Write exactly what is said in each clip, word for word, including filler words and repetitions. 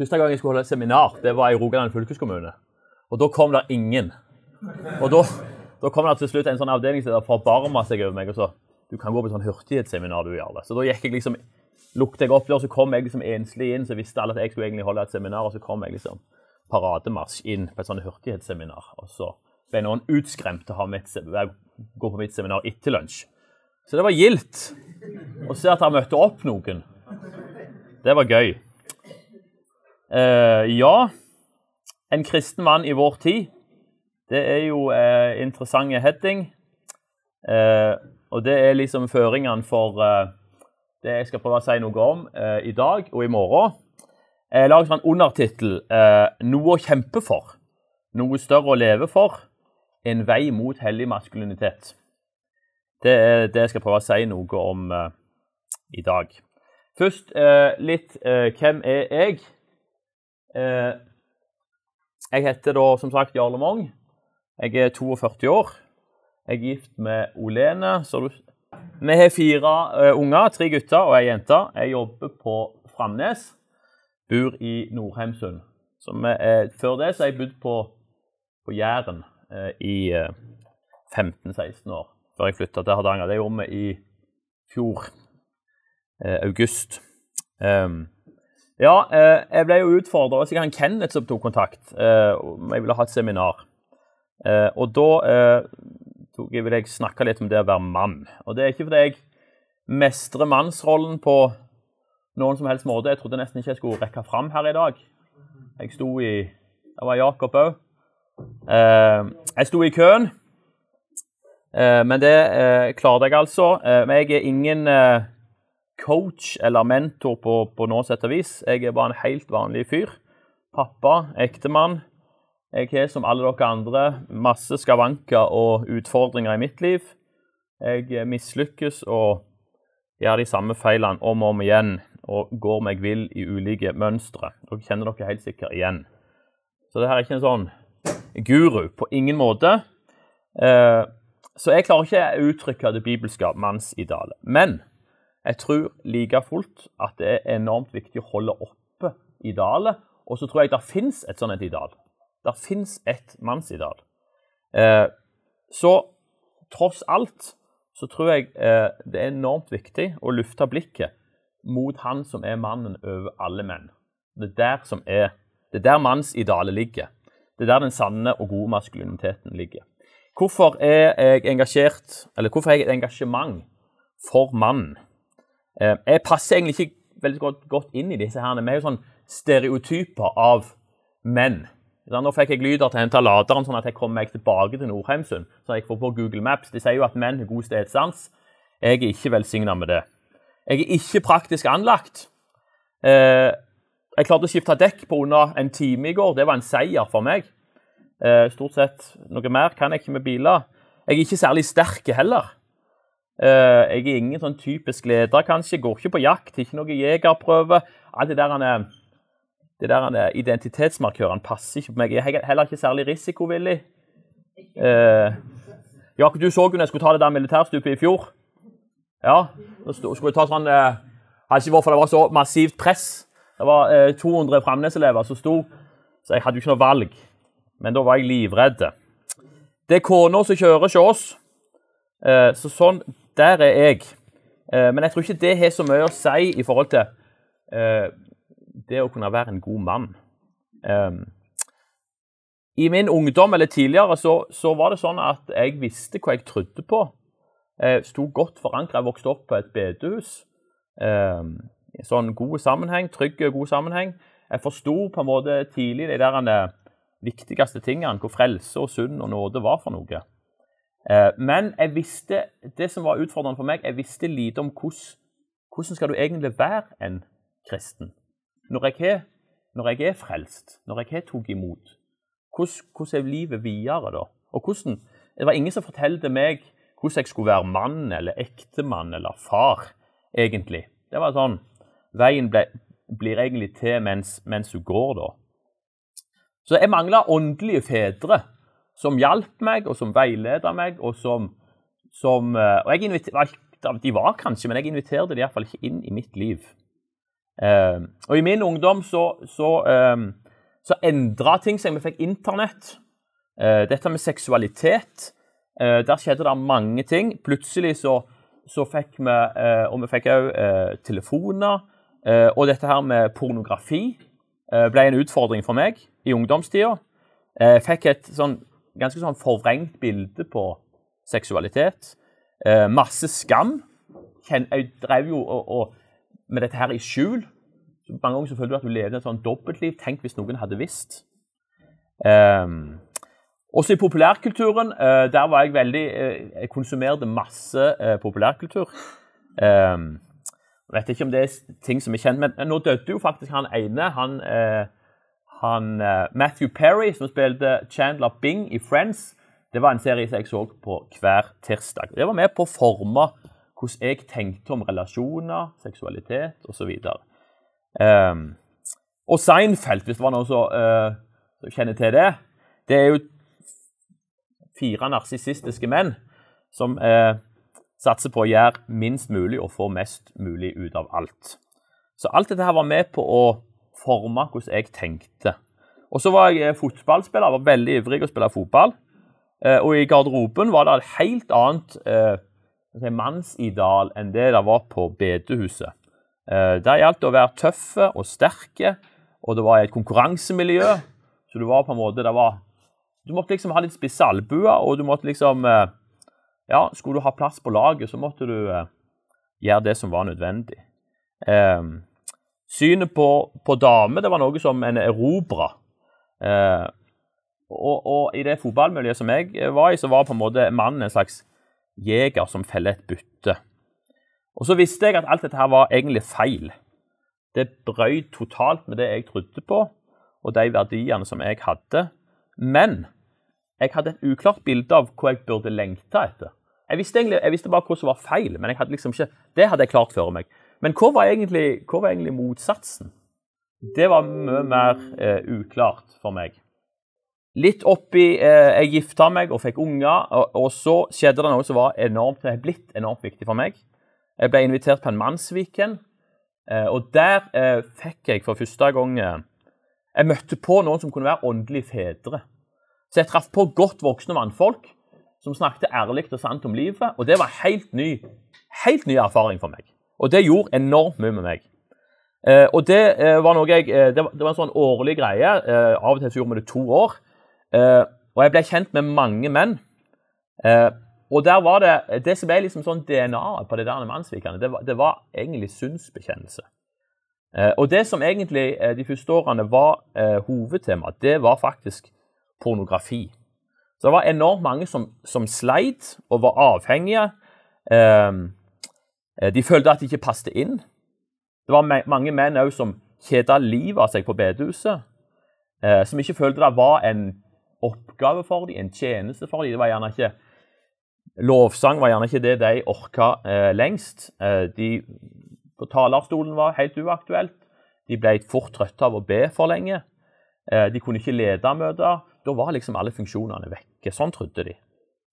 Første gang jeg skulle holde et seminar, det var i Rogaland fylkeskommune. Og da kom det ingen. Og da, da kom det til slutt en sånn avdelingsleder for å barme seg over meg og så, du kan gå på et sånn hurtighetsseminar du gjør det. Så da gikk jeg liksom, lukte jeg opp der, og så kom jeg liksom enslig inn, så visste alle at jeg skulle egentlig holde et seminar, og så kom jeg liksom parademarsj inn på et sånn hurtighetsseminar. Og så ble noen utskremt til å ha mitt, gå på mitt seminar etter lunsj. Så det var gildt å se at jeg møtte opp noen. Det var gøy. Uh, ja, en kristen mann i vår tid, det er jo uh, interessante heading, uh, og det er liksom føringene for uh, det jeg skal prøve å si noe om uh, i dag og i morgen. Jeg lager en undertitel, uh, noe å kjempe for, noe større å leve for, en vei mot hellig maskulinitet. Det er det jeg skal prøve å si noe om uh, i dag. Først uh, litt, uh, hvem er jeg? Uh, jeg heter da, som sagt, Jarle Mong. Jeg er toogførti år. Jeg er gift med Olene. Så du... Vi har fire uh, unger, tre gutter og en jente. Jeg jobber på Framnes, bor i Nordheimsund. Så vi, uh, før det så har jeg bodd på, på Jæren uh, i uh, femten seksten år. Før jeg flyttet til Hardanger. Det gjorde vi i fjor, uh, august. Um, Ja, eh, jeg ble jo utfordret, og sikkert han Kenneth som tok kontakt, eh, om jeg ville ha et seminar. Eh, og da eh, tog jeg, ville jeg snakke litt om det å være mann. Og det er ikke fordi jeg mestrer mannsrollen på noen som helst måte. Jeg trodde nesten ikke jeg skulle rekke frem her i dag. Jeg sto i, det var Jakob også. Eh, jeg sto i køen, eh, men det eh, klarte jeg altså. Eh, men jeg er ingen... Eh, coach eller mentor på, på noe sett og vis. Jeg er bare en helt vanlig fyr. Pappa, ektemann. Jeg har som alle dere andre masse skavanker og utfordringer i mitt liv. Jeg mislykkes og gjør de samme feilene om og om igjen og går meg vill i ulike mønstre. Dere kjenner dere helt sikkert igjen. Så det her er ikke en sånn guru på ingen måte. Eh, så jeg klarer ikke å uttrykke det bibelske mannsidealet. Men jeg tror like fullt at det er enormt viktig å holde oppe idealet, og så tror jeg det finnes et sånt ideal. Det finnes et mannsideal. Eh, så tross alt så tror jeg eh, det er enormt viktig å lufte blikket mot han som er mannen over alle menn. Det er der, som er, det er der mannsidealet ligger. Det er der den sanne og gode maskuliniteten ligger. Hvorfor er jeg engasjert, eller hvorfor er jeg et engasjement for mannen? Jeg passer egentlig ikke veldig godt, godt inn i disse her. Vi er jo sånn stereotyper av menn. Nå fikk jeg lyder til å hente laderen, sånn at jeg kommer meg tilbake til Nordheimsund. Så jeg får på Google Maps. De sier jo at menn har god stedsans. Jeg er ikke velsignet med det. Jeg er ikke praktisk anlagt. Jeg klarte å skifte dekk på under en time i går. Det var en seier for meg. Stort sett noe mer kan jeg ikke med biler. Jeg er ikke særlig sterk heller. Uh, jeg er ingen sånn typisk leder, kanskje. Jeg går ikke på jakt, ikke noe jegerprøve. Alt det der, han, det der han, identitetsmarkøren passer ikke på meg. Jeg er heller ikke særlig risikovillig. Uh, Jakob, du så jo når jeg skulle ta det der militærstupet i fjor. Ja, da skulle jeg ta sånn... Uh, hadde ikke vært for det var så massivt press. Det var uh, to hundre Framnes-elever som sto, så jeg hadde jo ikke noe valg. Men da var jeg livredde. Det er kona som kjører hos oss. Uh, så sånn... Der er jeg. Eh, men jeg tror ikke det har så mye å si i forhold til eh, det å kunne være en god mann. Eh, I min ungdom, eller tidligere, så, så var det sånn at jeg visste hva jeg trodde på. Jeg stod godt forankret. Jeg vokste opp på et bedehus. Eh, I sånn god sammenheng, trygg og god sammenheng. Jeg forstod på en måte tidlig de der viktigste tingene, hvor frelse og synd og nåde var for noe. Men jeg visste, det som var utfordrende for meg, jeg visste lite om hvordan, hvordan skal du egentlig være en kristen. Når jeg er, når jeg er frelst, når jeg er tog imot, hvordan, hvordan er livet videre da? Og hvordan, det var ingen som fortalte meg hvordan jeg skulle være mann, eller ektemann, eller far, egentlig. Det var sånn, veien ble, blir egentlig til mens, mens du går da. Så jeg manglet åndelige fedre, som hjalp meg, og som veileder meg, og som, som og jeg inviter, de var kanskje, men jeg inviterte de i hvert fall ikke inn i mitt liv. Uh, og i min ungdom så, så, um, så endret ting seg. Vi fikk internett. Uh, dette med seksualitet. Uh, der skjedde det mange ting. Plutselig så, så fikk vi, uh, og vi fikk også uh, telefoner, uh, og dette her med pornografi uh, ble en utfordring for meg i ungdomstida. Jeg uh, fikk et sånn, ganske sånn forvrengt bilde på seksualitet. Uh, masse skam. Jeg drev jo og, og med dette her i skjul. Så mange ganger så følte du at du levde et sånn dobbeltliv. Tenk hvis noen hadde visst. Um, også i populærkulturen, uh, der var jeg veldig, uh, jeg konsumerte masse uh, populærkultur. Um, jeg vet ikke om det er ting som er kjent, men nå døde jo faktisk han ene, han, uh, han uh, Matthew Perry, som spilte Chandler Bing i Friends. Det var en serie som jeg så på hver tirsdag. Det var med på å forme hvordan jeg tenkte om relasjoner, seksualitet og så videre. Um, og Seinfeld, hvis det var noen som uh, kjenner til det, det er jo fire narsissistiske menn som uh, satser på å gjøre minst mulig og få mest mulig ut av alt. Så alt dette her var med på å forme hvordan jeg tenkte. Og så var jeg fotballspiller, var veldig ivrig å spille fotball, uh, og i garderoben var det et helt annet uh, et mannsideal enn det det var på bedehuset. Uh, der gjaldt det å være tøffe og sterke, og det var et konkurransemiljø, så du var på en måte, det var, du måtte liksom ha litt spisse albuer, og du måtte liksom, uh, ja, skulle du ha plass på laget, så måtte du uh, gjøre det som var nødvendig. Uh, synet på, på dame, det var noe som en erobra. Uh, og, og i det fotballmiljøet som jeg var i, så var på en måte mannen en slags jeger som feller et bytte. Og så visste jeg at alt dette her var egentlig feil. Det brøt totalt med det jeg trodde på, og de verdiene som jeg hadde. Men jeg hadde et uklart bilde av hva jeg burde lengte etter. Jeg visste, egentlig, jeg visste bare hva som var feil, men jeg hadde liksom ikke, det hadde jeg klart for meg. Men hva var egentlig, hva var egentlig motsatsen? Det var mye mer eh, uklart for meg. Litt oppi, eh, jeg giftet meg og fikk unger, og, og så skjedde det noe som var enormt, det har blitt enormt viktig for meg. Jeg ble invitert på en mannsviken, eh, og der eh, fikk jeg for første gang, eh, jeg møtte på noen som kunne være åndelige fedre. Så jeg traff på godt voksne mannfolk, som snakket ærlig og sant om livet, og det var helt ny, helt ny erfaring for meg. Og det gjorde enormt mye med meg. Eh, og det eh, var noe jeg, eh, det, var, det var en sånn årlig greie, eh, av og til så gjorde vi det to år, Uh, og jeg ble kjent med mange menn. Uh, og der var det, det som ble liksom sånn D N A på det der mannsvikene, det var, det var egentlig synsbekjennelse. Uh, og det som egentlig uh, de første årene var uh, hovedtema, det var faktisk pornografi. Så det var enormt mange som, som sleit og var avhengige. Uh, de følte at de ikke passte inn. Det var ma- mange menn også som kjedet livet av seg på bedehuset, uh, som ikke følte det var en oppgave for dem, en tjeneste for dem. Det var gjerne ikke, lovsang var gjerne ikke det de orket eh, lengst. Eh, de på talerstolen var helt uaktuelt. De ble fort trøtte av å be for lenge. Eh, de kunne ikke lede møter. Da var liksom alle funksjonene vekke. Sånn trodde de.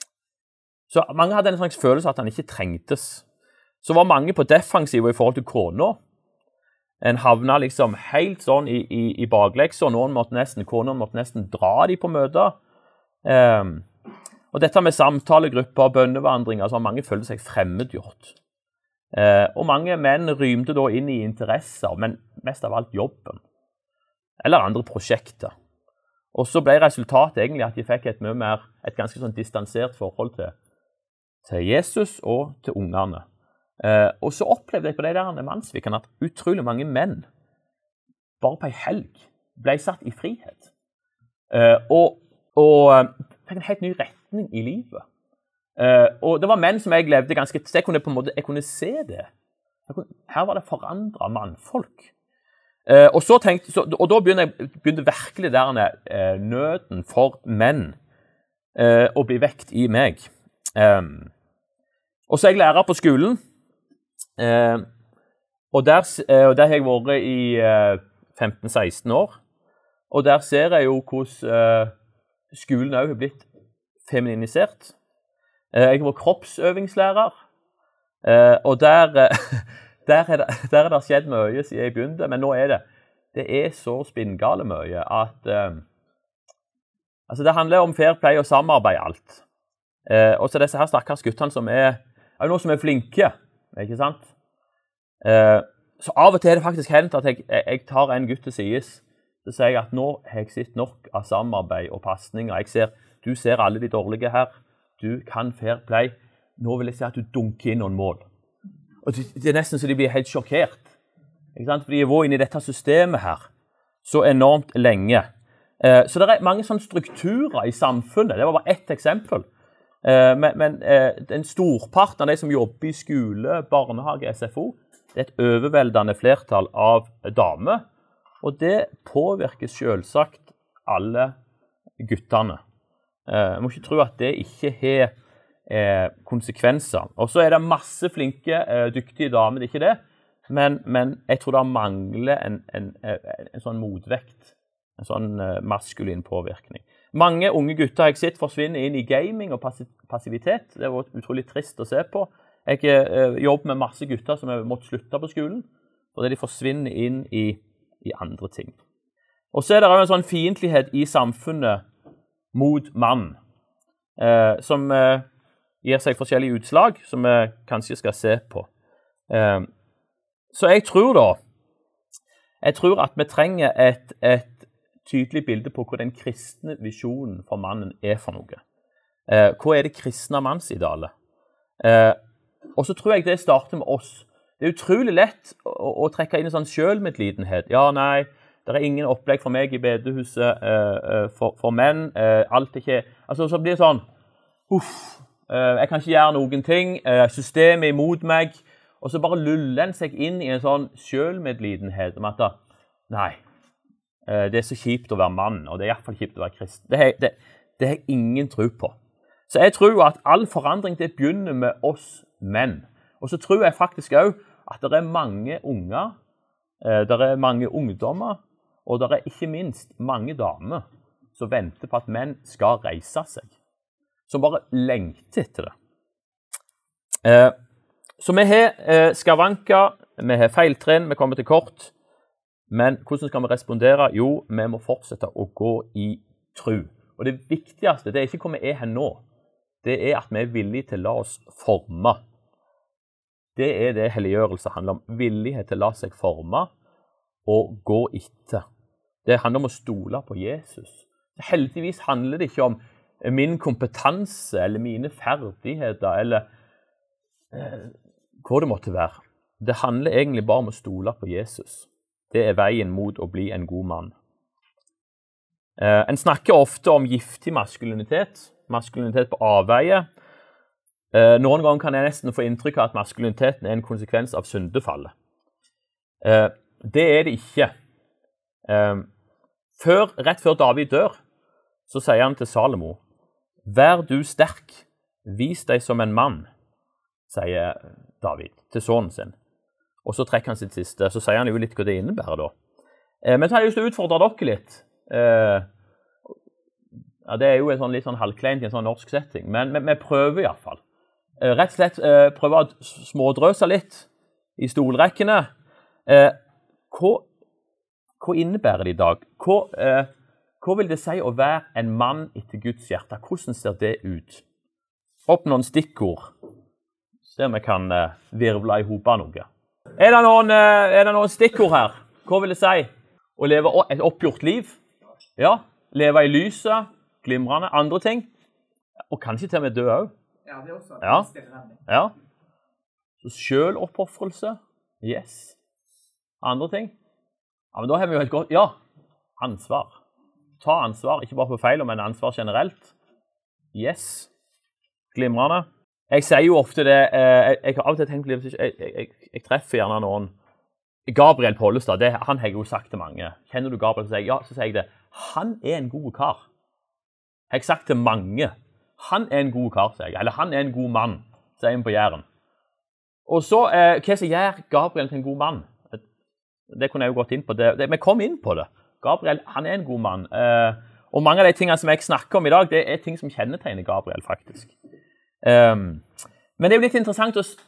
Så mange hadde en slags følelse at han ikke trengtes. Så var mange på defensiv i forhold til kona. En havna liksom helt sånn i, i, i bakleksa, og noen måtte nesten, konen måtte nesten dra de på møter. Um, og dette med samtalegrupper, bønnevandringer, så har mange følt seg fremmedgjort. Uh, og mange menn rymte da inn i interesser, men mest av alt jobben. Eller andre prosjekter. Og så ble resultatet egentlig at de fikk et mye mer, et ganske sånn distansert forhold til, til Jesus og til ungene. Uh, og så opplevde jeg på de der mannsvikene at utrolig mange menn bare på en helg ble satt i frihet. Uh, og og uh, fikk en helt ny retning i livet. Uh, og det var menn som jeg levde ganske, så jeg kunne på en måte, jeg kunne se det. Kunne, her var det forandret mannfolk. Uh, og, så tenkte, så, og da begynte, jeg, begynte virkelig der uh, nøden for menn uh, å bli vekt i meg. Um, og så er jeg lærer på skolen. Uh, og, der, uh, og der har jeg vært i uh, femten seksten år, og der ser jeg jo hvordan uh, skolen også har blitt femininisert. Uh, jeg var kroppsøvingslærer, uh, og der, uh, der er det, der er det skjedd mye siden jeg begynte, men nå er det, det er så spinngale mye at eh, altså det handler om fair play og samarbeid alt. Eh, og så disse her stakkars guttene som er, er noen som er flinke, ikke sant? Eh, så av og til er det faktisk hendt at jeg, jeg tar en gutt til sides, så sier jeg at nå har jeg sett nok av samarbeid og passninger. Jeg ser, du ser alle de dårlige her, du kan fair play. Nå vil jeg si at du dunker inn noen mål. Og det, det er nesten så de blir helt sjokkert. Ikke sant? For de har vært inne i dette systemet her så enormt lenge. Eh, så det er mange sånne strukturer i samfunnet. Det var bare ett eksempel. Eh, men men eh, den storparten av de som jobber i skole, barnehage, S F O, det er et overveldende flertall av damer. Og det påvirker selvsagt alle guttene. Eh, jeg må ikke tro at det ikke har eh, konsekvenser. Og så er det masse flinke, eh, dyktige damer, det er ikke det. Men, men jeg tror det mangler en, en, en, en sånn motvekt, en sånn uh, maskulin påvirkning. Mange unge gutter har jeg sett forsvinne inn i gaming og passivitet. Det var utrolig trist å se på. Jeg uh, jobber med masse gutter som har måttet slutte på skolen, fordi de forsvinner inn i, i andre ting. Og så er det også en sånn fiendtlighet i samfunnet mot mann, uh, som uh, gir seg forskjellige utslag, som vi kanskje skal se på. Uh, Så jeg tror da, jeg tror at vi trenger et, et tydelig bilde på hva den kristne visjonen for mannen er for noe. Eh, hva er det kristne mannsidealet? Eh, og så tror jeg det starter med oss. Det er utrolig lett å, å trekke inn en sånn selvmedlidenhet. Ja, nei, det er ingen opplegg for meg i bedehuset eh, for, for menn. Eh, alt er ikke... Altså, så blir det sånn, uff, eh, jeg kan ikke gjøre noen ting, eh, systemet er imot meg, og så bare luller en seg inn i en sånn selvmedlidenhet om at nei, det er så kjipt å være mann, og det er i hvert fall kjipt å være kristen. Det har det, det har ingen tro på. Så jeg tror at all forandring det begynner med oss menn. Og så tror jeg faktisk også at det er mange unger, det er mange ungdommer, og det er ikke minst mange damer som venter på at menn skal reise seg. Som bare lengter etter det. Eh, Så vi har eh, skavanker, vi har feiltrinn, vi kommer til kort. Men hvordan skal vi respondere? Jo, vi må fortsette å gå i tro. Og det viktigste, det er ikke hva vi er her nå. Det er at vi er villige til å la oss forme. Det er det helliggjørelse handler om. Villighet til å la seg forme og gå etter. Det handler om å stole på Jesus. Heldigvis handler det ikke om min kompetanse eller mine ferdigheter eller eh, hva det måtte være. Det handler egentlig bare om å stole på Jesus. Det er veien mot å bli en god mann. Eh, en snakker ofte om giftig maskulinitet, maskulinitet på avveie. Eh, noen ganger kan jeg nesten få inntrykk av at maskuliniteten er en konsekvens av syndefallet. Eh, det er det ikke. Eh, før, rett før David dør, så sier han til Salomo, «Vær du sterk, vis deg som en mann», sier David til sønnen sin. Og så trekker han sitt siste, så sier han jo litt hva det innebærer da. Eh, men så har jeg lyst til å utfordre dere litt. Eh, ja, det er jo en sånn, litt sånn halvkleint i en sånn norsk setting, men vi prøver i hvert fall. Eh, rett og slett eh, prøve å smådrøse litt i stolrekkene. Eh, hva, hva innebærer det i dag? Hva, eh, hva vil det si å være en mann etter Guds hjerte? Hvordan ser det ut? Opp noen stikkord. Se om jeg kan uh, virvle i hopa noe. Er det, noen, uh, er det noen stikkord her? Hva vil det si? Å leve et oppgjort liv? Ja. Leve i lyset? Glimrende? Andre ting? Og kanskje til og med dø også? Ja, det er også. Ja. Ja. Så selvoppofrelse? Yes. Andre ting? Ja, men da har vi jo et godt... Ja. Ansvar. Ta ansvar, ikke bare på feil, men ansvar generelt. Yes. Glimrende. Jeg sier jo ofte det, jeg, jeg har av og til tenkt litt, jeg, jeg, jeg, jeg treffer gjerne noen, Gabriel Pollestad, det, han har jeg jo sagt til mange. Kjenner du Gabriel? Så sier jeg, ja, så sier jeg det. Han er en god kar. Jeg har sagt til mange. Han er en god kar, sier jeg. Eller han er en god mann, sier jeg på Jæren. Og så, eh, hva som gjør Gabriel til en god mann? Det kunne jeg jo gått inn på. Det, det, vi kom inn på det. Gabriel, han er en god mann. Eh, og mange av de tingene som jeg snakker om i dag, det er ting som kjennetegner Gabriel, faktisk. Um, men det er jo litt interessant å,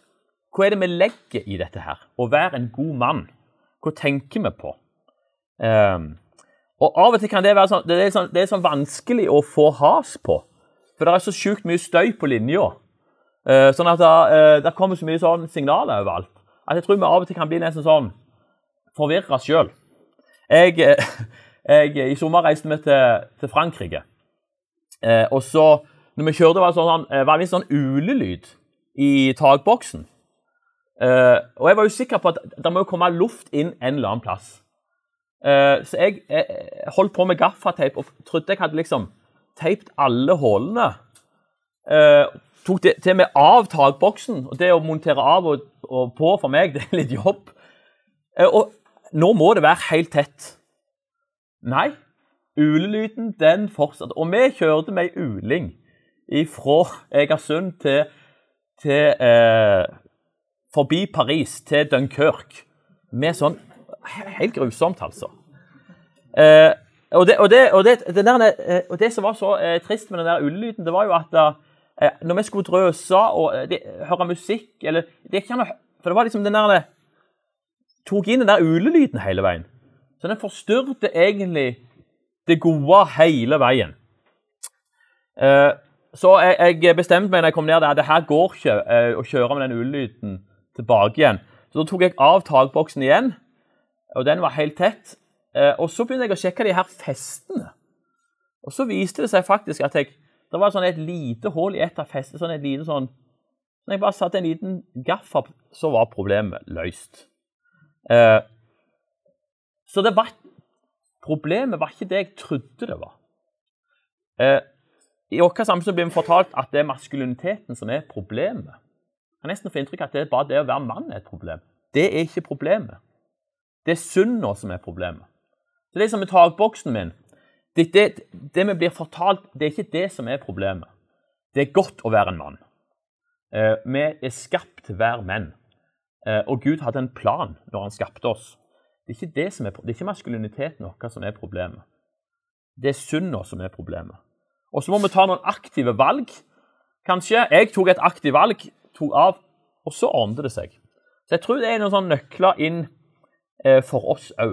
hva er det vi legger i dette her? Å være en god mann. Hva tenker vi på? Um, og av og til kan det være sånn, det er sånn, det er sånn vanskelig å få has på. For det er så sykt mye støy på linja. Uh, sånn at det, uh, det kommer så mye sånn signaler overalt. At jeg tror vi av og til kan bli nesten sånn forvirret selv. Jeg, jeg, I sommer reiste vi til, til Frankrike. Uh, og så, når vi kjørte, var det sånn, uh, var det en sånn ulelyd i takboksen. Uh, og jeg var jo sikker på at det må komme luft inn en eller annen plass. Uh, så jeg, jeg holdt på med gaffateip og trodde jeg hadde liksom teipt alle hålene. Uh, tok det til med av takboksen, og det å montere av og, og på for meg, det er litt jobb. Uh, og nå må det være helt tett. Nei, ulelyden den fortsatte. Og vi kjørte med en uling fra Egersund til, til uh, forbi Paris, til Dunkirk, med sånn helt grusomt, altså. Eh, og, det, og, det, og, det, det der, eh, og det som var så eh, trist med den der ulelyden, det var jo at eh, når vi skulle drøse og eh, det, høre musikk, eller, det ikke noe, for det var liksom den der, tok inn den der ulelyden hele veien. Så den forstyrte egentlig det gode hele veien. Eh, så jeg, jeg bestemte meg når jeg kom ned der, det her går ikke eh, å kjøre med den ulelyden tilbake igjen. Så da tok jeg av takboksen igjen, og den var helt tett. Eh, og så begynte jeg å sjekke de her festene. Og så viste det seg faktisk at jeg, det var sånn et lite hull i et av festene, sånn et lite sånn, når jeg bare satte en liten gaffa, så var problemet løst. Eh, så det var, problemet var ikke det jeg trodde det var. Eh, I åkker sammen så blir vi fortalt at det er maskuliniteten som er problemet. Jeg har nesten fått inntrykk at det er bare det å være mann er et problem. Det er ikke problemet. Det er synden som er problemet. Så det som er takboksen min, det, det, det vi blir fortalt, det er ikke det som er problemet. Det er godt å være en mann. Eh, vi er skapt til å være menn. Eh, og Gud hadde en plan når han skapte oss. Det er ikke, det som er, det er ikke maskuliniteten vår som er problemet. Det er synden som er problemet. Og så må vi ta noen aktive valg. Kanskje jeg tok et aktivt valg, tok av, og så ordnet det seg. Så jeg tror det er noen sånne nøkler inn for oss også.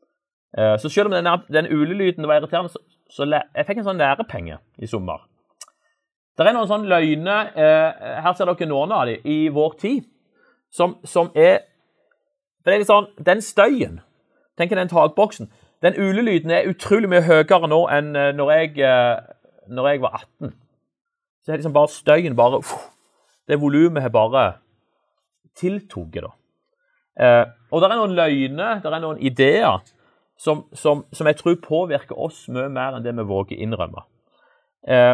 Så selv om den, den ulelyden var irriterende, så, så jeg fikk en sånn lærepenge i sommer. Det er noen sånne løgner, her ser dere noen av dem, i vår tid, som, som er, det er litt sånn, den støyen, tenker den takboksen, den ulelyden er utrolig mye høyere nå enn når jeg, når jeg var atten. Så det er liksom bare støyen, bare, det volumet har bare tiltoget da. Eh, og det er noen løgner, det er noen ideer som, som, som jeg tror påvirker oss mye mer enn det vi våger innrømme. Eh,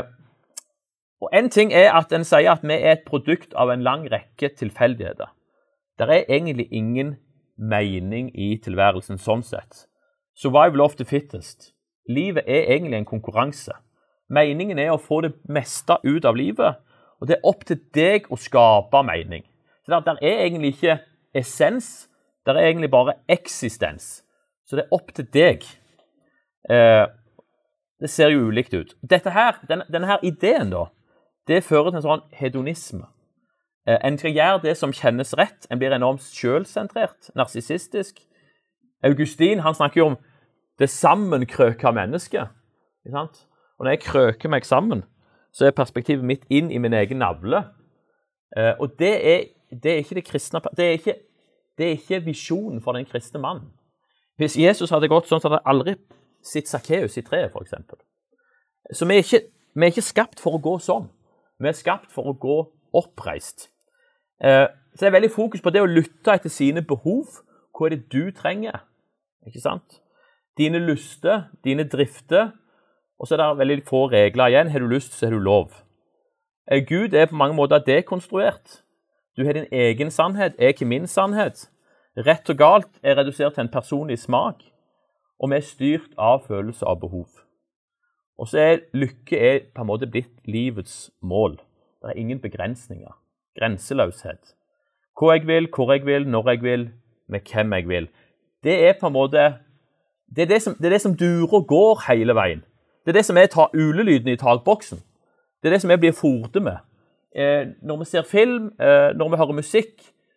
og en ting er at en sier at vi er et produkt av en lang rekke tilfeldigheter. Det er egentlig ingen mening i tilværelsen sånn sett. Survival of the fittest. Livet er egentlig en konkurranse. Meningen er å få det meste ut av livet, og det er opp til deg å skape mening. Så det er egentlig ikke essens, det er egentlig bare eksistens. Så det er opp til deg. Eh, det ser jo ulikt ut. Dette her, denne, denne her ideen da, det fører til en sånn hedonisme. Eh, en skal gjøre det som kjennes rett, en blir enormt selvsentrert, narsissistisk. Augustin, han snakker jo om det sammenkrøka mennesket. Ikke sant? Og når jeg krøker meg sammen, så er perspektivet mitt inn i min egen navle. Eh, og det er Det er ikke det kristne, det er ikke, det er ikke visjonen for den kristne mannen. Hvis Jesus hadde gått sånn, så hadde han aldri sitt Zacchaeus i treet, for eksempel. Så vi er, ikke, vi er ikke skapt for å gå sånn. Vi er skapt for å gå oppreist. Eh, så det er veldig fokus på det å lytte etter sine behov. Hva er det du trenger? Ikke sant? Dine lyster, dine drifter, og så er det veldig få regler igjen. Har du lyst, så har du lov. Eh, Gud er på mange måter dekonstruert. Du har din egen sannhet, er ikke min sannhet. Rett og galt er redusert til en personlig smak, og vi er styrt av følelse av behov. Og så er lykke er på en måte blitt livets mål. Det er ingen begrensninger. Grenseløshet. Hva jeg vil, hvor jeg vil, når jeg vil, med hvem jeg vil. Det er på en måte, det er det som, det er det som durer og går hele veien. Det er det som er ta ulelyden i takboksen. Det er det som jeg blir fordet med. Eh, når vi ser film, eh, når vi hører musikk,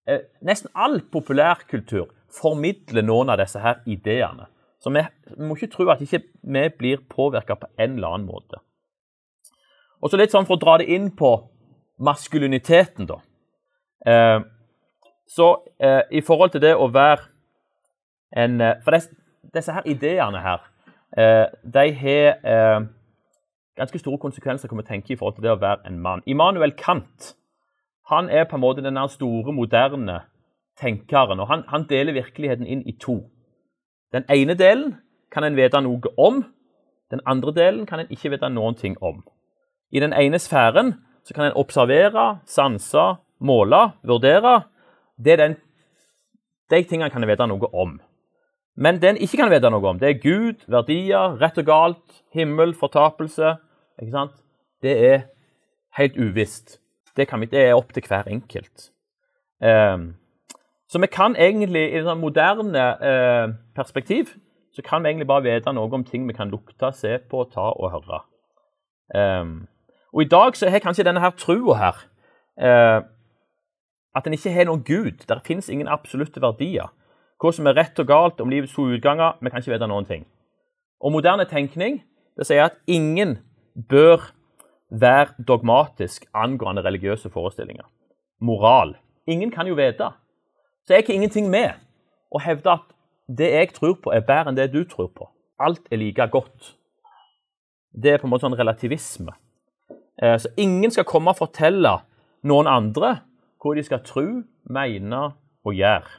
eh, nesten all populærkultur formidler noen av disse her ideene. Så vi, vi må ikke tro at ikke vi blir påvirket på en eller annen måte. Og så litt sånn for å dra det inn på maskuliniteten da. Eh, så eh, i forhold til det å være en... Eh, for disse, disse her ideene her, eh, de har eh, ganske store konsekvenser, kan vi tenke, i forhold til det å være en mann. Immanuel Kant, han er på en måte den store, moderne tenkeren, og han, han deler virkeligheten inn i to. Den ene delen kan en vite noe om, den andre delen kan en ikke vite noen ting om. I den ene sfæren så kan en observere, sanse, måle, vurdere. Det er den, de tingene kan en vite noe om. Men det en ikke kan vite noe om, det er Gud, verdier, rett og galt, himmel, fortapelse, ikke sant? Det er helt uvisst. Det, kan vi, det er opp til hver enkelt. Um, så vi kan egentlig, i et moderne uh, perspektiv, så kan vi egentlig bare vite noe om ting vi kan lukte, se på, ta og høre. Um, og i dag så er kanskje denne her trua her, uh, at den ikke har noen Gud. Der finnes ingen absolutte verdier. Hva som er rett og galt om livets to utganger, vi kan ikke vite noen ting. Og moderne tenkning, det sier at ingen bør være dogmatisk angående religiøse forestillinger. Moral. Ingen kan jo vite. Så jeg har ingenting med å hevde at det jeg tror på er bedre enn det du tror på. Alt er like godt. Det er på en måte sånn relativisme. Så ingen skal komme og fortelle noen andre hva de skal tro, mene og gjøre.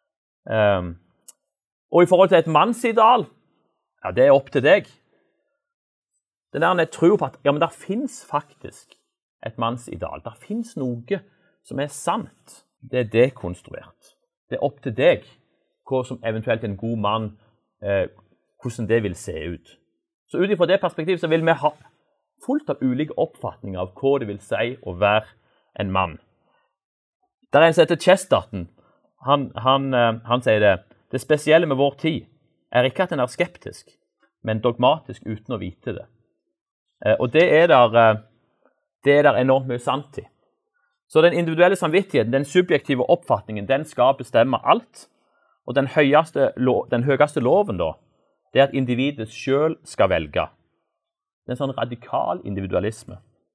Og i forhold til et mannsideal, ja, det er opp til deg. Den der jeg tror på at ja, men der finnes faktisk et mannsideal. Der finnes noe som er sant. Det er dekonstruert. Det er opp til deg hva som eventuelt en god mann, eh, hvordan det vil se ut. Så ut ifra det perspektivet så vil vi ha fullt av ulike oppfatninger av hva det vil si å være en mann. Der er en som heter Chesterton. Han, han, eh, han sier det. Det spesielle med vår tid er ikke at den er skeptisk, men dogmatisk uten å vite det. Og det er, der, det er der enormt mye sant i. Så den individuelle samvittigheten, den subjektive oppfatningen, den skal bestemme alt. Og den høyeste, den høyeste loven da, det er at individet selv skal velge. Det er en sånn radikal individualisme.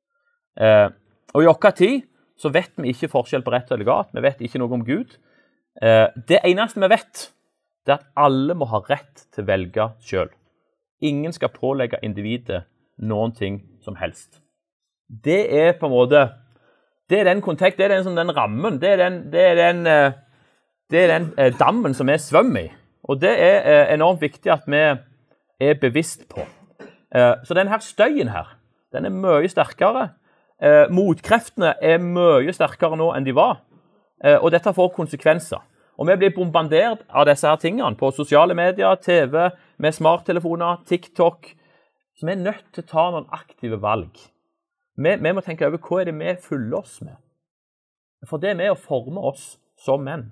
Eh, og i okker tid så vet vi ikke forskjell på rett eller galt. Vi vet ikke noe om Gud. Eh, det eneste vi vet, det er at alle må ha rett til å velge selv. Ingen skal pålegge individet noen ting som helst. Det er på en måte, det er den kontekst, det er den, den rammen, det er den, det er den, det er den eh, dammen som vi svømmer i. Og det er eh, enormt viktig at vi er bevisst på. Eh, så denne støyen her, den er mye sterkere. Eh, motkreftene er mye sterkere nå enn de var. Eh, og dette får konsekvenser. Og vi blir bombardert av disse her tingene på sosiale medier, T V, med smarttelefoner, TikTok, så vi er nødt til å ta noen aktive valg. Vi, vi må tenke over hva er det vi fyller oss med. For det er med å forme oss som menn.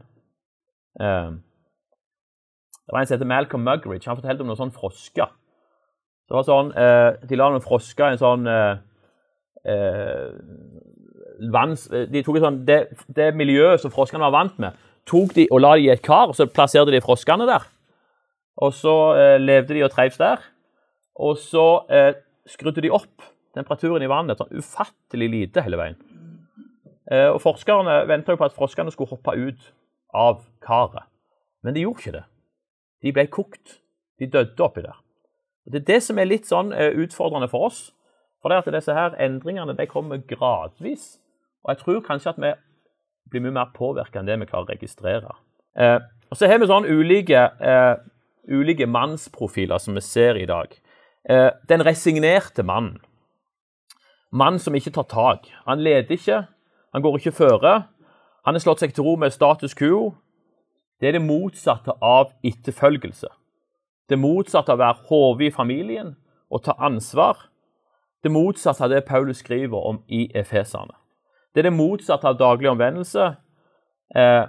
Uh, det var en som heter Malcolm Muggeridge. Han fortalte om noen sånne frosker. Det var sånn, uh, de la noen frosker i en sånn uh, uh, vanns, de tok sånn, det, det miljøet som froskene var vant med, tok de og la de i et kar, og så plasserte de froskene der. Og så uh, levde de og trevs der. Og så eh, skrudde de opp temperaturen i vannet sånn ufattelig lite hele veien. Eh, og forskerne ventet jo på at froskene skulle hoppe ut av karet. Men de gjorde ikke det. De ble kokt. De døde oppi der. Og det er det som er litt sånn eh, utfordrende for oss. For det er at disse her endringene de kommer gradvis. Og jeg tror kanskje at vi blir mye mer påvirket enn det vi klarer å registrere. Eh, og så har vi sånn ulike, eh, ulike mannsprofiler som vi ser i dag. Den resignerte mannen. Mann som ikke tar tag. Han leder ikke, han går ikke føre. Han har slått seg til ro med status quo. Det er det motsatte av etterfølgelse. Det motsatte av å være hodet i familien og ta ansvar. Det motsatte av det Paulus skriver om i Efeserne. Det er det motsatte av daglig omvendelse. Eh,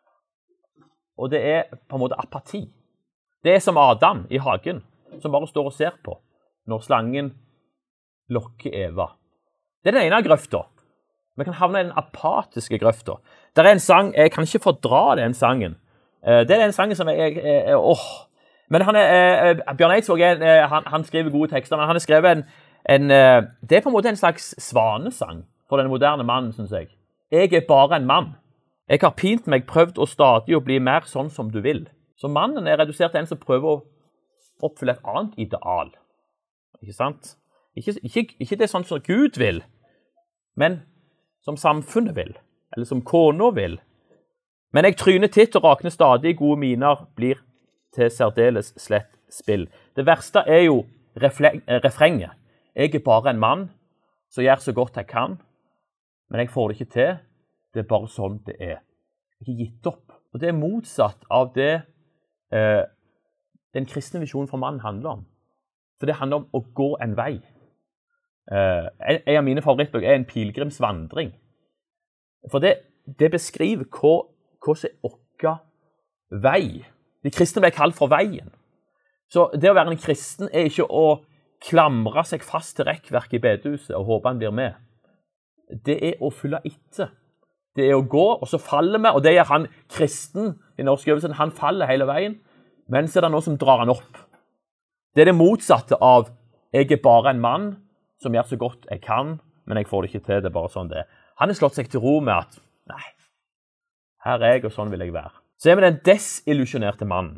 og det er på en måte apati. Det er som Adam i hagen, som bare står og ser på når slangen lokker Eva. Det er den ene grøfta. Vi kan havne i den apatiske grøfta. Det er en sang, jeg kan ikke fordra den sangen. Uh, det er den sangen som jeg, jeg, jeg åh. Men han er, uh, Bjørn Eidsvåg, er, uh, han, han skriver gode tekster, men han har skrevet en, en uh, det er på en måte en slags svanesang for den moderne mannen, synes jeg. Jeg er bare en mann. Jeg har pint meg prøvd å stadig å bli mer sånn som du vil. Så mannen er redusert til en som prøver å oppfylle et annet ideal. Ikke sant? Ikke, ikke, ikke det sånn som Gud vil, men som samfunnet vil, eller som kona vil. Men jeg tryner titt og rakner stadig, gode miner blir til særdeles slett spill. Det verste er jo refrenget. Jeg er bare en mann som gjør så godt jeg kan, men jeg får det ikke til. Det er bare sånn det er. Jeg har ikke gitt opp. Og det er motsatt av det eh, den kristne visjonen for mannen handler om. For det handler om å gå en vei. Eh, en, en av mine favorittbøker er en pilgrimsvandring. For det, det beskriver hva, hva som er okka vei. De kristne ble kalt for veien. Så det å være en kristen er ikke å klamre seg fast til rekkverket i bedehuset og håpe han blir med. Det er å følge etter. Det er å gå, og så faller vi, og det gjør han kristen i norsk øvelsen. Han faller hele veien, men så er det noe som drar han opp. Det er det motsatte av jeg er bare en mann som gjør så godt jeg kan, men jeg får det ikke til, det er bare sånn det er. Han har slått seg til ro med at nei, her er jeg, og sånn vil jeg være. Så er vi den desillusjonerte mannen.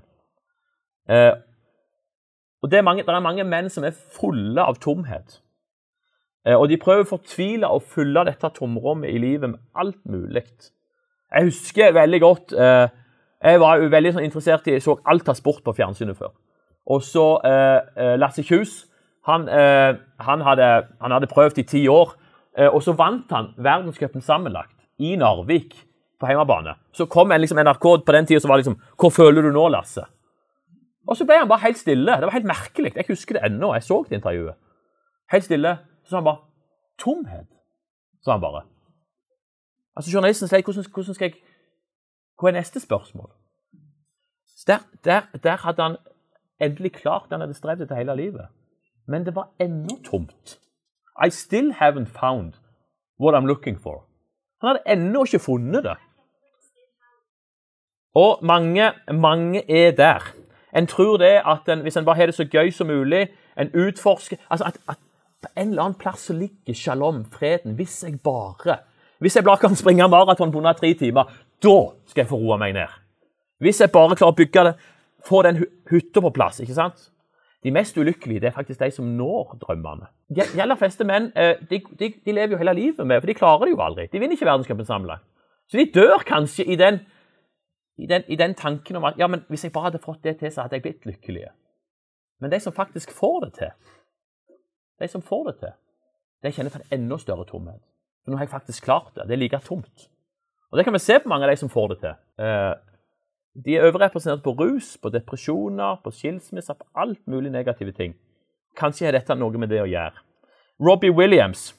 Eh, og det er, mange, det er mange menn som er fulle av tomhet. Eh, og de prøver fortvile å fylle dette tomrommet i livet med alt mulig. Jeg husker veldig godt, eh, jeg var jo veldig sånn interessert i, jeg så alt av sport på fjernsynet før. Og så eh, Lasse Kjus, han, eh, han, hadde, han hadde prøvd i ti år, eh, og så vant han verdenscupen sammenlagt i Narvik på hjemmebane. Så kom en liksom N R K på den tiden, så var liksom, hvor føler du nå, Lasse? Og så ble han bare helt stille. Det var helt merkelig. Jeg husker det ennå, jeg så det intervjuet. Helt stille. Så han bare, tomhet, sa han bare. Altså journalisten sier, hvordan, hvordan skal jeg, hva er neste spørsmål? Så der, der, der hadde han endelig klart, han hadde strevd etter hele livet. Men det var ennå tomt. I still haven't found what I'm looking for. Han hadde ennå ikke funnet det. Og mange, mange er der. En tror det at en, hvis en bare har det så gøy som mulig, en utforsker, altså at, at på en eller annen plass så ligger shalom, freden, hvis jeg bare, hvis jeg bare kan springe maraton på under tre timer, da skal jeg få roe meg ned. Hvis jeg bare klarer å bygge det, få den hytta på plass, ikke sant? De mest ulykkelige, det er faktisk de som når drømmene. De, de aller fleste menn, de, de, de lever jo hele livet med, for de klarer det jo aldri. De vinner ikke verdenscupen sammenlagt. Så de dør kanskje i den, i, den, i den tanken om at, ja, men hvis jeg bare hadde fått det til, så hadde jeg blitt lykkelige. Men de som faktisk får det til, de som får det til, de kjenner på en enda større tomhet. For nå har jeg faktisk klart det. Det er like tomt. Og det kan vi se på mange av de som får det til. De er overrepresentert på rus, på depresjoner, på skilsmisser, på alt mulig negative ting. Kanskje har dette noe med det å gjøre. Robbie Williams,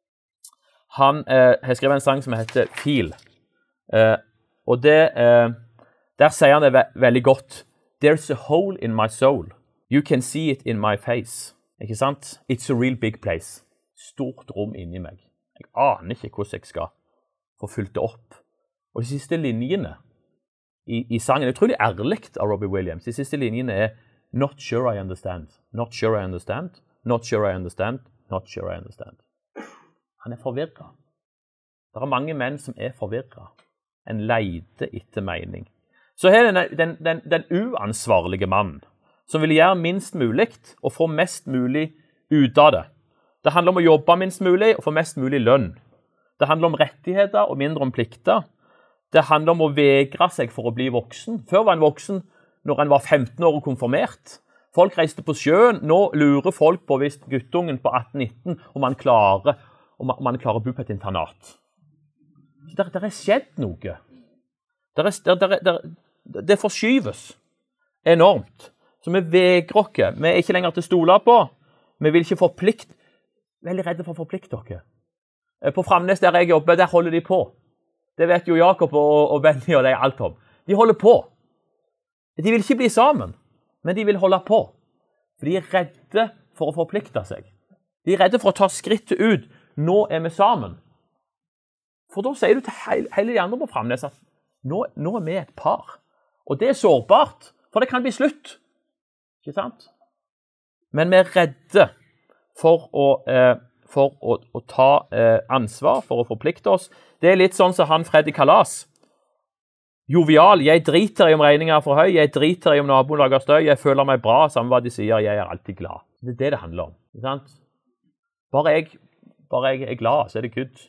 han eh, har skrevet en sang som heter Feel. Eh, og det, eh, der sier han det ve veldig godt. There's a hole in my soul. You can see it in my face. Ikke sant? It's a real big place. Stort rom inni meg. Jeg aner ikke hvordan jeg skal få fylt det opp. Og de siste linjene i, i sangen, jeg tror det er ærlig av Robbie Williams, de siste linjene er Not sure I understand, not sure I understand, not sure I understand, not sure I understand. Han er forvirret. Det er mange menn som er forvirret. En leide etter mening. Så her er den, den, den, den uansvarlige mannen, som vil gjøre minst mulig og få mest mulig ut av det. Det handler om å jobbe minst mulig og få mest mulig lønn. Det handler om rettigheter og mindre om plikter. Det handler om å vegre seg for å bli voksen. Før var en voksen når han var femten år og konfirmert. Folk reiste på sjøen. Nå lurer folk på hvis guttungen på atten nitten om han klarer, om man klarer å bo på et internat. Så der, der er skjedd noe. Der er, der, der, der, det forskyves enormt. Så vi vegrer oss. Vi er ikke lenger til å stole på. Vi vil ikke forplikte. Veldig redde for å forplikte dere. På Framnes der jeg jobber, der holder de på. Det vet jo Jakob og, og Benny og de alt om. De holder på. De vil ikke bli sammen, men de vil holde på. For de er redde for å forplikte seg. De er redde for å ta skrittet ut. Nå er vi sammen. For da sier du til hele, hele de andre på Framnes at nå, nå er vi et par. Og det er sårbart, for det kan bli slutt. Ikke sant? Men vi er redde for å, eh, for å, å ta eh, ansvar, for å forplikte oss. Det er litt sånn som han Freddy Kalas. Jovial, jeg driter i om regningen er for høy, jeg driter i om naboen lager støy, jeg føler meg bra, samme hva de sier, jeg er alltid glad. Det er det det handler om. Ikke sant? Bare jeg, bare jeg er glad, så er det good.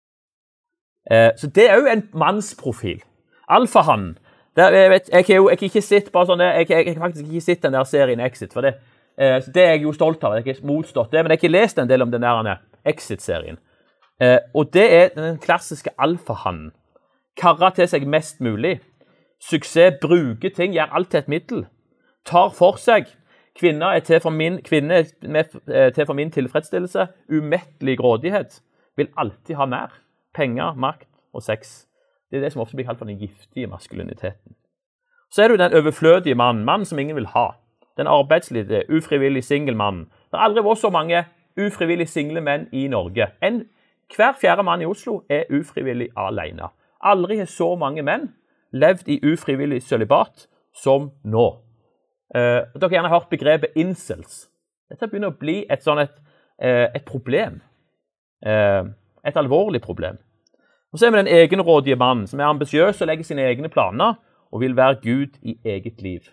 Eh, så det er jo en mannsprofil. Alfahannen. Der, jeg, vet, jeg, jeg, jeg, ikke sett bare sånn, jeg, jeg, jeg har faktisk ikke sett den der serien Exit, for det, eh, det er jeg jo stolt av, jeg har ikke motstått det, men jeg har ikke lest en del om den der Exit-serien. Eh, og det er den klassiske alfahannen. Karrer til seg mest mulig. Suksess, bruker ting, gjør alt til et middel. Tar for seg. Kvinner er til for min, kvinner er med, eh, til for min tilfredsstillelse. Umettelig grådighet. Vil alltid ha mer. Penger, makt og sex. Det er det som ofte blir kalt for den giftige maskuliniteten. Så er du den overflødige mannen, mannen som ingen vil ha. Den arbeidslige, ufrivillig singelmannen. Det har aldri vært så mange ufrivillig single menn i Norge. En, hver fjerde mann i Oslo er ufrivillig alene. Aldri har så mange menn levd i ufrivillig sølibat som nå. Uh, dere har gjerne hørt begrepet incels. Dette begynner å bli et, sånn et, uh, et problem. Uh, et alvorlig problem. Og så er vi den egenrådige mannen som er ambisiøs og legger sine egne planer og vil være Gud i eget liv.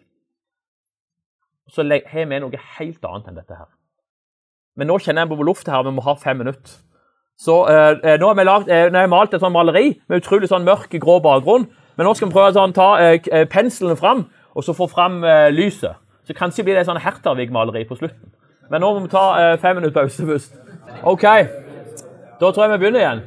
Så har vi noe helt annet enn dette her. Men nå kjenner jeg på lufta her, vi må ha fem minutter. Så eh, nå har vi lagt, eh, nå har jeg malt et sånn maleri med utrolig sånn mørk, grå bakgrunn. Men nå skal vi prøve å sånn, ta eh, penselen fram, og så få fram eh, lyset. Så kanskje blir det sånn Hertervig-maleri på slutten. Men nå må vi ta eh, fem minutter pause først. Ok, da tror jeg vi begynner igjen.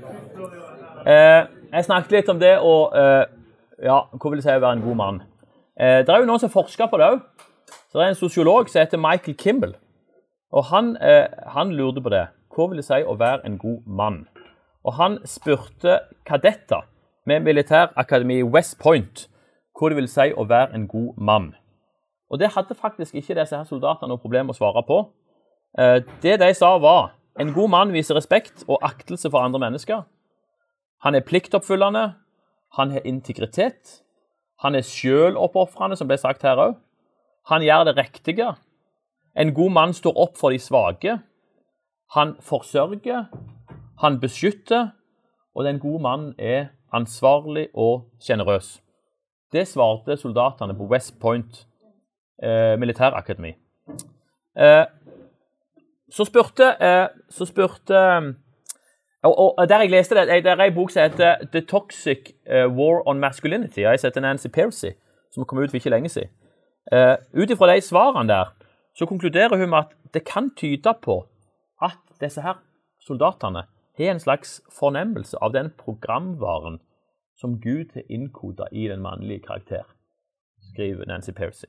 Eh, jeg snakket litt om det, og eh, ja, hva vil jeg si å være en god mann? Eh, det er jo noen som forsker på det også. Så det er en sosiolog som heter Michael Kimball. Og han, eh, han lurte på det. Hva vil det si å være en god mann? Og han spurte kadetter med militærakademi i West Point hva det vil si å være en god mann. Og det hadde faktisk ikke disse her soldatene noe problem å svare på. Eh, det de sa var, en god mann viser respekt og aktelse for andre mennesker. Han er pliktoppfyllende, han har integritet, han er selvoppofrende, som ble sagt her også. Han gjør det riktige. En god mann står opp for de svake. Han forsørger, han beskytter, og den gode mannen er ansvarlig og generøs. Det svarte soldatene på West Point eh, militærakademi. Eh, så spurte, eh, så spurte og, og der jeg leste det, der er en bok som heter The Toxic War on Masculinity. Jeg heter Nancy Pearcey, som kom ut for ikke lenge siden. Eh, Utifra de svarene der, så konkluderer hun med at det kan tyde på at disse her soldatene har en slags fornemmelse av den programvaren som Gud har innkodet i den mannlige karakter, skriver Nancy Pearcey.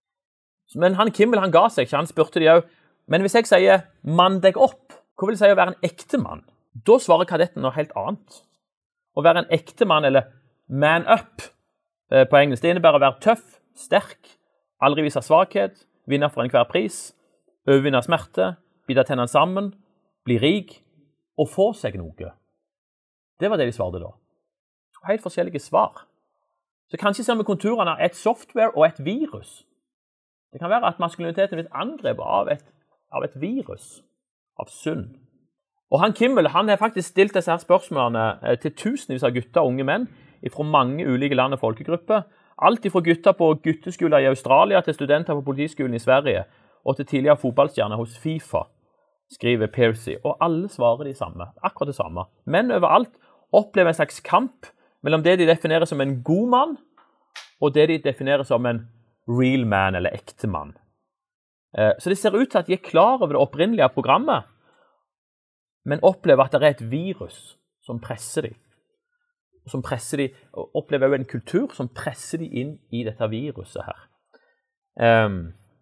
Men han Kimball, han ga seg ikke, han spurte de også, men hvis jeg sier mann deg opp, hva vil det si å være en ekte mann? Da svarer kadetten noe helt annet. Å være en ekte mann, eller man up på engelsk, det innebærer å være tøff, sterk, aldri vise svakhet, vinne for enhver pris, overvinne smerte, bite tennene sammen, bli rik og få seg noe. Det var det de svarte da. To helt forskjellige svar. Så kanskje ser vi konturene av et software og et virus. Det kan være at maskuliniteten er blitt angrepet av et, av et virus, av synd. Og han Kimball, han har faktisk stilt disse her spørsmålene til tusenvis av gutter og unge menn fra mange ulike land og folkegrupper. Alt fra gutter på gutteskoler i Australia til studenter på politiskolen i Sverige og til tidligere fotballstjerner hos FIFA, skriver Pearcey. Og alle svarer de samme, akkurat det samme. Menn overalt opplever en slags kamp mellom det de definerer som en god mann og det de definerer som en real man, eller ekte mann. Så det ser ut til at de er klar over det opprinnelige programmet, men opplever at det er et virus som presser dem. Som presser de, og opplever jo en kultur som presser de inn i dette viruset her. Um,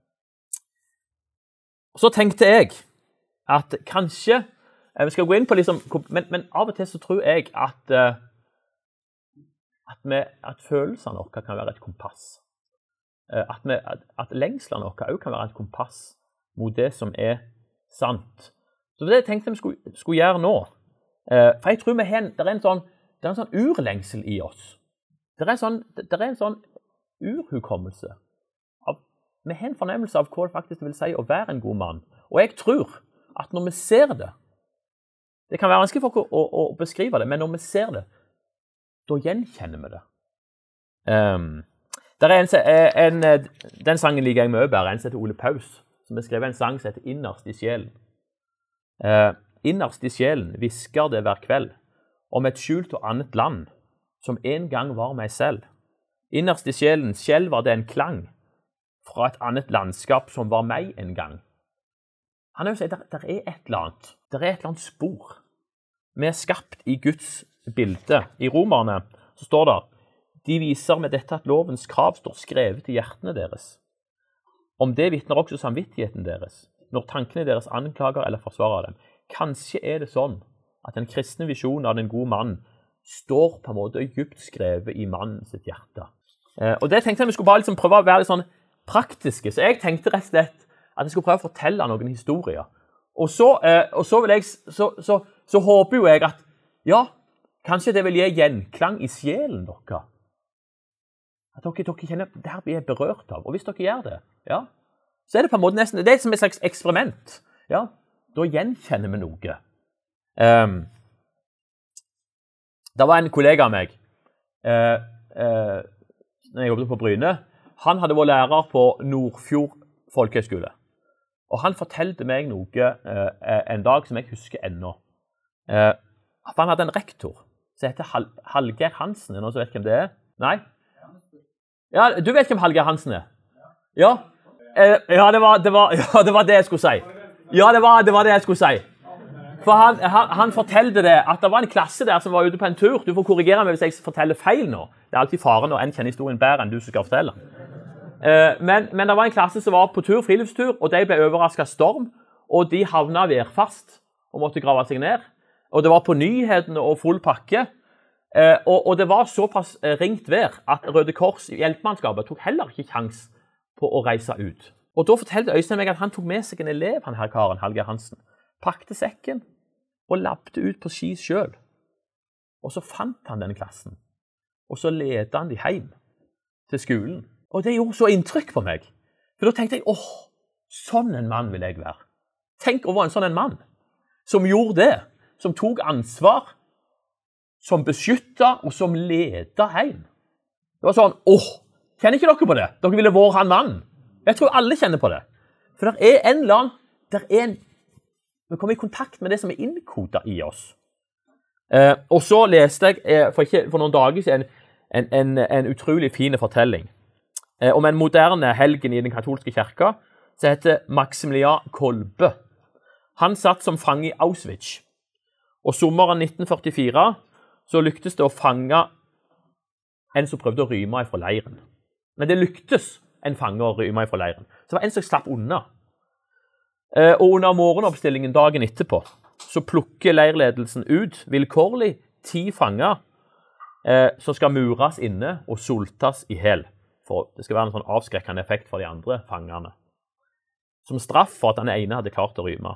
så tenkte jeg at kanskje, vi skal gå inn på liksom, men, men av og til så tror jeg at, uh, at, vi, at følelsene våre kan være et kompass. Uh, at, vi, at, at lengslene våre også kan være et kompass mot det som er sant. Så det tenkte jeg vi skulle, skulle gjøre nå. Uh, for jeg tror vi har en, det er en sånn det er en sånn urlengsel i oss. Det er en sånn, det er en sånn urhukommelse. Av, vi har en fornemmelse av hva det faktisk vil si å være en god mann. Og jeg tror at når vi ser det, det kan være vanskelig for å, å, å beskrive det, men når vi ser det, da gjenkjenner vi det. Um, der er en, en, den sangen liker jeg mye bedre, en som heter Ole Paus, som har skrevet en sang som heter Innerst i sjelen. Uh, Innerst i sjelen visker det hver kveld om et skjult og annet land, som en gang var meg selv. Innerst i sjelen skjelver det en klang fra et annet landskap som var meg en gang. Han har jo sagt, der, der er et eller annet, der er et eller annet spor. Vi er skapt i Guds bilde. I Romerne så står det, de viser med dette at lovens krav står skrevet i hjertene deres. Om det vitner også samvittigheten deres, når tankene deres anklager eller forsvarer dem. Kanskje er det sånn at den kristne visjonen av den gode mann står på en måte dypt skrevet i mannen sitt hjerte. Eh, og det tenkte jeg vi skulle bare liksom prøve å være litt sånn praktiske. Så jeg tenkte rett og slett at jeg skulle prøve å fortelle noen historier. Og så, eh, og så, vil jeg, så, så, så håper jo jeg at, ja, kanskje det vil gi gjenklang i sjelen dere. At dere, dere kjenner at det her blir jeg berørt av. Og hvis dere gjør det, ja, så er det på en måte nesten, det er som et slags eksperiment. Ja, da gjenkjenner vi noe. Um, det var en kollega av meg, uh, uh, når jeg jobbet på Bryne. Han hadde vært lærer på Nordfjord Folkehøgskole. Og han fortalte meg noe uh, en dag som jeg husker ennå. Uh, han hadde en rektor som heter Hal Hallgeir Hansen. Er det noen som vet hvem det er? Nei? Ja, du vet hvem Hallgeir Hansen er? Ja? Uh, ja, det var, det var, ja, det var det jeg skulle si. Ja, det var, det var det jeg skulle si. For han, han, han fortalte det, at det var en klasse der som var ute på en tur. Du får korrigere meg hvis jeg forteller feil nå. Det er alltid faren når en kjenner historien bedre enn du som skal fortelle. Uh, men, men det var en klasse som var på tur, friluftstur, og de ble overrasket av storm, og de havna værfast og måtte grave seg ned. Og det var på nyhetene og full pakke. Uh, og, og det var såpass uh, ringt vær at Røde Kors i hjelpemannskapet tok heller ikke sjans på å reise ut. Og da fortalte Øystein meg at han tok med seg en elev, han her karen, Hallgeir Hansen, pakte sekken og lappte ut på ski selv. Og så fant han denne klassen, og så ledet han de hjem til skolen. Og det gjorde så inntrykk på meg. For da tenkte jeg, åh, sånn en mann vil jeg være. Tenk å være en sånn en mann, som gjorde det, som tok ansvar, som beskyttet og som ledet hjem. Det var sånn, åh, kjenner ikke dere på det? Dere ville være han mann. Jeg tror alle kjenner på det. For det er en eller annen, der er en, vi kommer i kontakt med det som er innkodet i oss. Eh, og så leste jeg eh, for, ikke, for noen dager siden en, en, en utrolig fin fortelling eh, om en moderne helgen i den katolske kirka, som heter Maximilian Kolbe. Han satt som fange i Auschwitz. Og sommeren nitten førtifire så lyktes det å fange en som prøvde å ryme fra leiren. Men det lyktes en fange å ryme fra leiren. Så det var en som slapp unna. Eh, og under morgenoppstillingen dagen etterpå, så plukker leirledelsen ut vilkårlig ti fanger eh, som skal mures inne og sultes i hel. For det skal være en sånn avskrekkende effekt for de andre fangene. Som straff for at den ene hadde klart å ryme.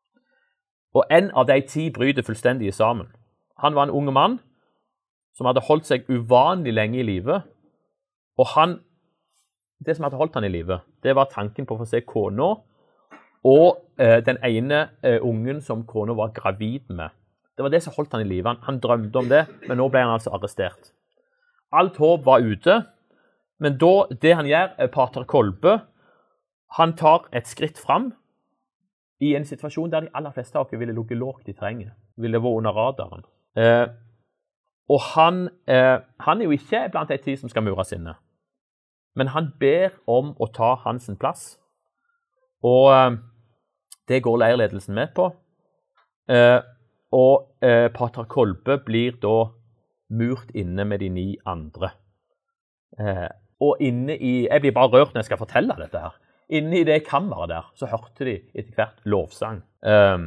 Og en av de ti bryter fullstendig sammen. Han var en ung mann som hadde holdt seg uvanlig lenge i livet. Og han, det som hadde holdt han i livet, det var tanken på å få se kona, og eh, den ene eh, ungen som kona var gravid med. Det var det som holdt han i livet. Han, han drømte om det, men nå ble han altså arrestert. Alt håp var ute, men da, det han gjør, Pater Kolbe, han tar et skritt fram i en situasjon der de aller fleste av dere ville ligge lågt i terrenget, ville være under radaren. Eh, og han, eh, han er jo ikke blant de ti som skal mures inne, men han ber om å ta hans plass. Og eh, det går leirledelsen med på. Eh, og eh, Pater Kolbe blir da murt inne med de ni andre. Eh, og inne i, jeg blir bare rørt når jeg skal fortelle dette her, inne i det kammeret der, så hørte de etter hvert lovsang. Um,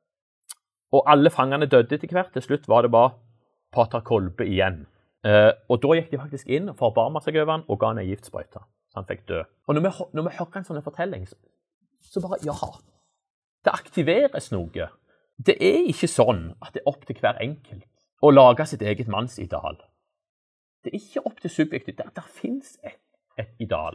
og alle fangene døde etter hvert. Til slutt var det bare Pater Kolbe igjen. Uh, og da gikk de faktisk inn for å forbarme seg over han og ga han en giftsprøyte. Så han fikk dø. Og når vi, når vi hører en sånn fortelling, så, så bare, ja, det aktiveres noe. Det er ikke sånn at det er opp til hver enkelt å lage sitt eget mannsideal. Det er ikke opp til subjektivt. Der, der finnes et, et ideal.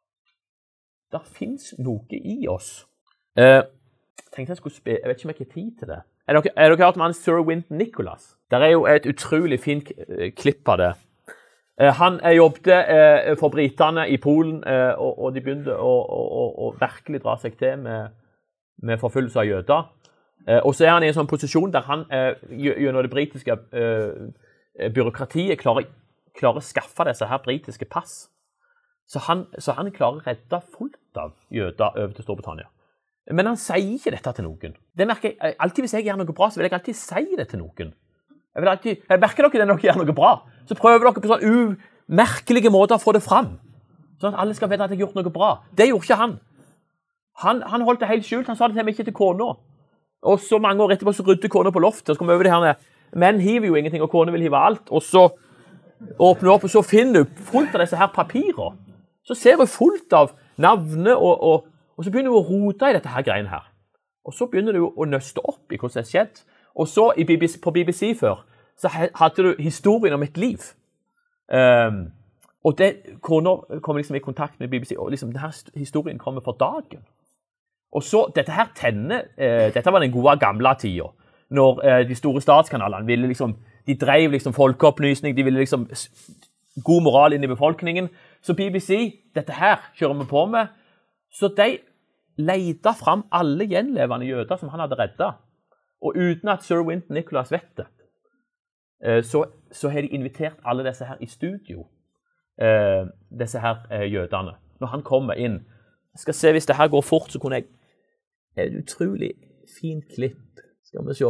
Der finnes noe i oss. Eh, jeg tenkte jeg skulle spille, jeg vet ikke om jeg har tid til det. Er dere, er dere hørt om han Sir Wynton Nicholas? Der er jo et utrolig fint klipp av det. Eh, han jobbet eh, for britene i Polen, eh, og, og de begynte å, å, å, å virkelig dra seg til med, med forfølgelse av jøder. Eh, og så er han i en sånn posisjon der han, eh, gjennom det britiske eh, byråkratiet, klarer, klarer å skaffe disse her britiske pass. Så han, så han klarer å redde fullt av jøder over til Storbritannia. Men han sier ikke dette til noen. Det merker jeg, alltid hvis jeg gjør noe bra, så vil jeg alltid si det til noen. Jeg, vil alltid, jeg merker dere det når dere gjør noe bra, så prøver dere på sånn umerkelige måter å få det fram. Sånn at alle skal vite at jeg har gjort noe bra. Det gjorde ikke han. Han, han holdt det helt skjult, han sa det til meg ikke til kona. Og så mange år etterpå så rydde kona på loftet, og så kom vi over det her med, menn hiver jo ingenting, og kona vil hive alt, og så åpner opp, og så finner du fullt av disse her papirer. Så ser du fullt av navnet, og, og, og så begynner du å rote i dette her greiene her. Og så begynner du å nøste opp i hvordan det har skjedd. Og så i B B C, på B B C før, så hadde du historien om et liv. Um, og det, kona kom liksom i kontakt med B B C, og liksom denne historien kommer for dagen. Og så, dette her tenner, eh, dette var den gode gamle tida, når eh, de store statskanalene ville liksom, de drev liksom folkeopplysning, de ville liksom god moral inn i befolkningen. Så B B C, dette her kjører vi på med. Så de leide fram alle gjenlevende jøder som han hadde reddet. Og uten at Sir Wynton Nicholas vet det, eh, så, så har de invitert alle disse her i studio, eh, disse her eh, jødene. Når han kommer inn, jeg skal se hvis det her går fort, så kunne jeg, det er et utrolig fint klipp. Skal vi se.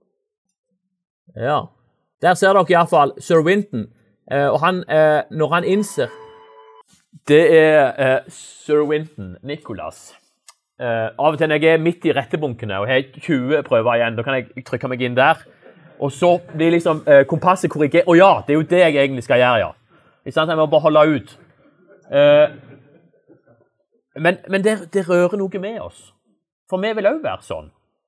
Ja, der ser dere i hvert fall Sir Wynton, eh, og han, eh, når han innser, det er eh, Sir Wynton Nicholas. Uh, av og til når jeg er midt i rettebunkene og har tjue prøver igjen, da kan jeg trykke meg inn der. Og så blir liksom uh, kompasset korrigert. Å ja, det er jo det jeg egentlig skal gjøre, ja. Ikke sant? Jeg må bare holde ut. Uh, men men det, det rører noe med oss. For vi vil også være sånn.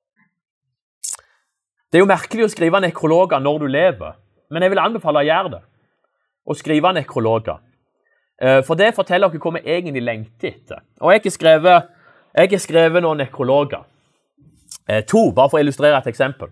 Det er jo merkelig å skrive nekrologer når du lever, men jeg vil anbefale å gjøre det. Å skrive nekrologer. Uh, for det forteller dere hva vi egentlig lengter etter. Og jeg har skrevet Jeg har skrevet noen nekrologer. Eh, to, bare for å illustrere et eksempel.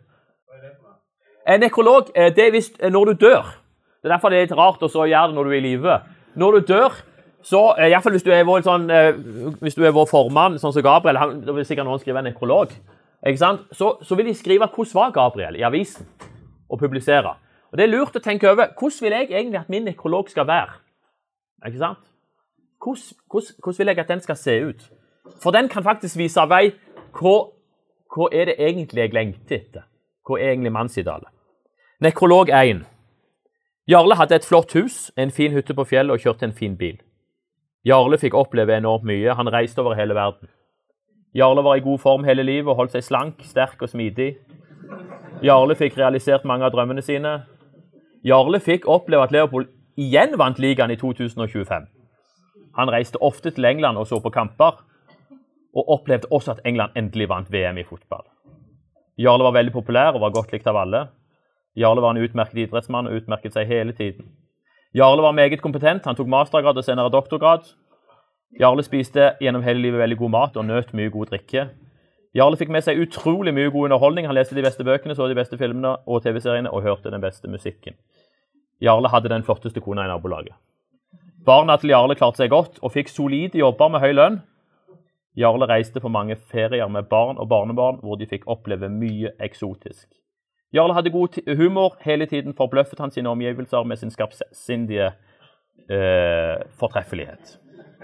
En nekrolog, eh, det er hvis, eh, når du dør. Det er derfor det er litt rart å så gjøre det når du er i live. Når du dør, så, eh, i hvert fall hvis du er vår, sånn, eh, hvis du er vår formann, sånn som Gabriel, han, da vil sikkert noen skrive en nekrolog, ikke sant? Så, så vil de skrive hvordan var Gabriel i avisen, og publisere. Og det er lurt å tenke over, hvordan vil jeg egentlig at min nekrolog skal være? Ikke sant? Hvordan, hvordan, hvordan vil jeg at den skal se ut? For den kan faktisk vise vei hva, hva er det egentlig jeg lengter etter. Hva er egentlig mannsidealet? Nekrolog én. Jarle hadde et flott hus, en fin hytte på fjellet og kjørte en fin bil. Jarle fikk oppleve enormt mye. Han reiste over hele verden. Jarle var i god form hele livet og holdt seg slank, sterk og smidig. Jarle fikk realisert mange av drømmene sine. Jarle fikk oppleve at Leopold igjen vant ligaen i to tusen og tjuefem. Han reiste ofte til England og så på kamper, og opplevde også at England endelig vant V M i fotball. Jarle var veldig populær og var godt likt av alle. Jarle var en utmerket idrettsmann og utmerket seg hele tiden. Jarle var meget kompetent, han tok mastergrad og senere doktorgrad. Jarle spiste gjennom hele livet veldig god mat og nøt mye god drikke. Jarle fikk med seg utrolig mye god underholdning, han leste de beste bøkene, så de beste filmene og T V-seriene og hørte den beste musikken. Jarle hadde den flotteste kona i nabolaget. Barna til Jarle klarte seg godt og fikk solide jobber med høy lønn. Jarle reiste på mange ferier med barn og barnebarn, hvor de fikk oppleve mye eksotisk. Jarle hadde god humor, hele tiden forbløffet han sine omgivelser med sin skarpsindige eh, fortreffelighet.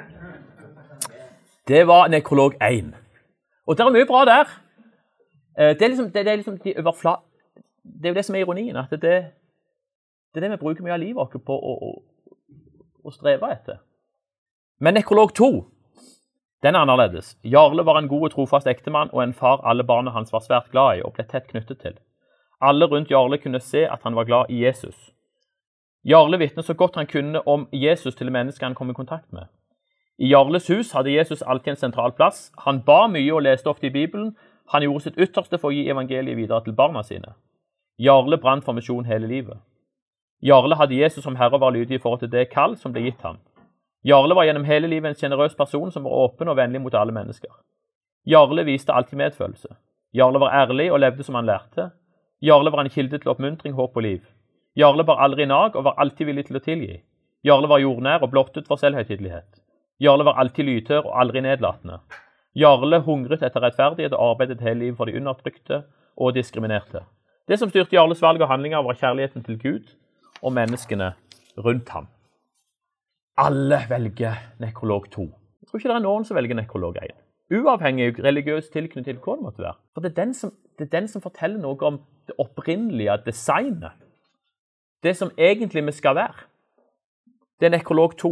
Det var nekrolog én. Og det er mye bra der. Eh, det, er liksom, det, det, er liksom de overfla... det er jo det som er ironien, at det, det er det vi bruker mye av livet vårt på å, å, å streve etter. Men nekrolog to, den er annerledes. Jarle var en god og trofast ektemann, og en far alle barna hans var svært glad i og ble tett knyttet til. Alle rundt Jarle kunne se at han var glad i Jesus. Jarle vitnet så godt han kunne om Jesus til mennesker han kom i kontakt med. I Jarles hus hadde Jesus alltid en sentral plass. Han ba mye og leste ofte i Bibelen. Han gjorde sitt ytterste for å gi evangeliet videre til barna sine. Jarle brant for misjon hele livet. Jarle hadde Jesus som herre og var lydig i forhold til det kall som ble gitt ham. Jarle var gjennom hele livet en generøs person som var åpen og vennlig mot alle mennesker. Jarle viste alltid medfølelse. Jarle var ærlig og levde som han lærte. Jarle var en kilde til oppmuntring, håp og liv. Jarle bar aldri nag og var alltid villig til å tilgi. Jarle var jordnær og blottet for selvhøytidelighet. Jarle var alltid lydhør og aldri nedlatende. Jarle hungret etter rettferdighet og arbeidet hele livet for de undertrykte og diskriminerte. Det som styrte Jarles valg og handlinger var kjærligheten til Gud og menneskene rundt ham. Alle velger nekrolog to. Jeg tror ikke det er noen som velger nekrolog én. Uavhengig religiøs tilknytning til hva det måtte være. For det er, den som, det er den som forteller noe om det opprinnelige designet. Det som egentlig vi skal være. Det er nekrolog to.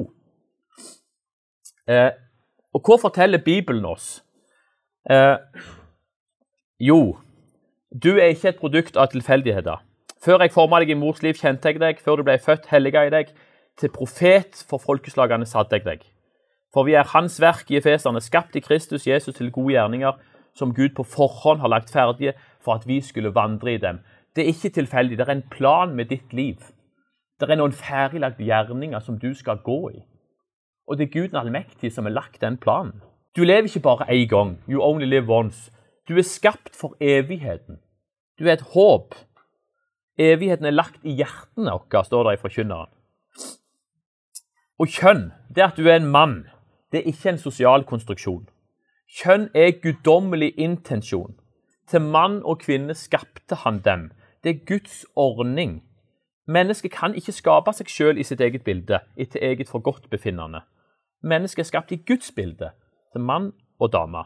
Eh, og hva forteller Bibelen oss? Eh, jo, du er ikke et produkt av tilfeldigheter. Før jeg formet deg i mors liv, kjente jeg deg. Før du ble født, helliget jeg deg. Til profet for folkeslagene satte jeg deg. For vi er hans verk i Efeserne, skapt i Kristus Jesus til gode gjerninger, som Gud på forhånd har lagt ferdige for at vi skulle vandre i dem. Det er ikke tilfeldig, det er en plan med ditt liv. Det er noen ferdiglagte gjerninger som du skal gå i. Og det er Gud den allmektige som har lagt den planen. Du lever ikke bare en gang. You only live once. Du er skapt for evigheten. Du er et håp. Evigheten er lagt i hjertene våre, står det i Forkynneren. Og kjønn, det at du er en mann, det er ikke en sosial konstruksjon. Kjønn er guddommelig intensjon. Til mann og kvinne skapte han dem. Det er Guds ordning. Mennesket kan ikke skape seg selv i sitt eget bilde, etter eget forgodtbefinnende. Mennesket er skapt i Guds bilde, til mann og dame.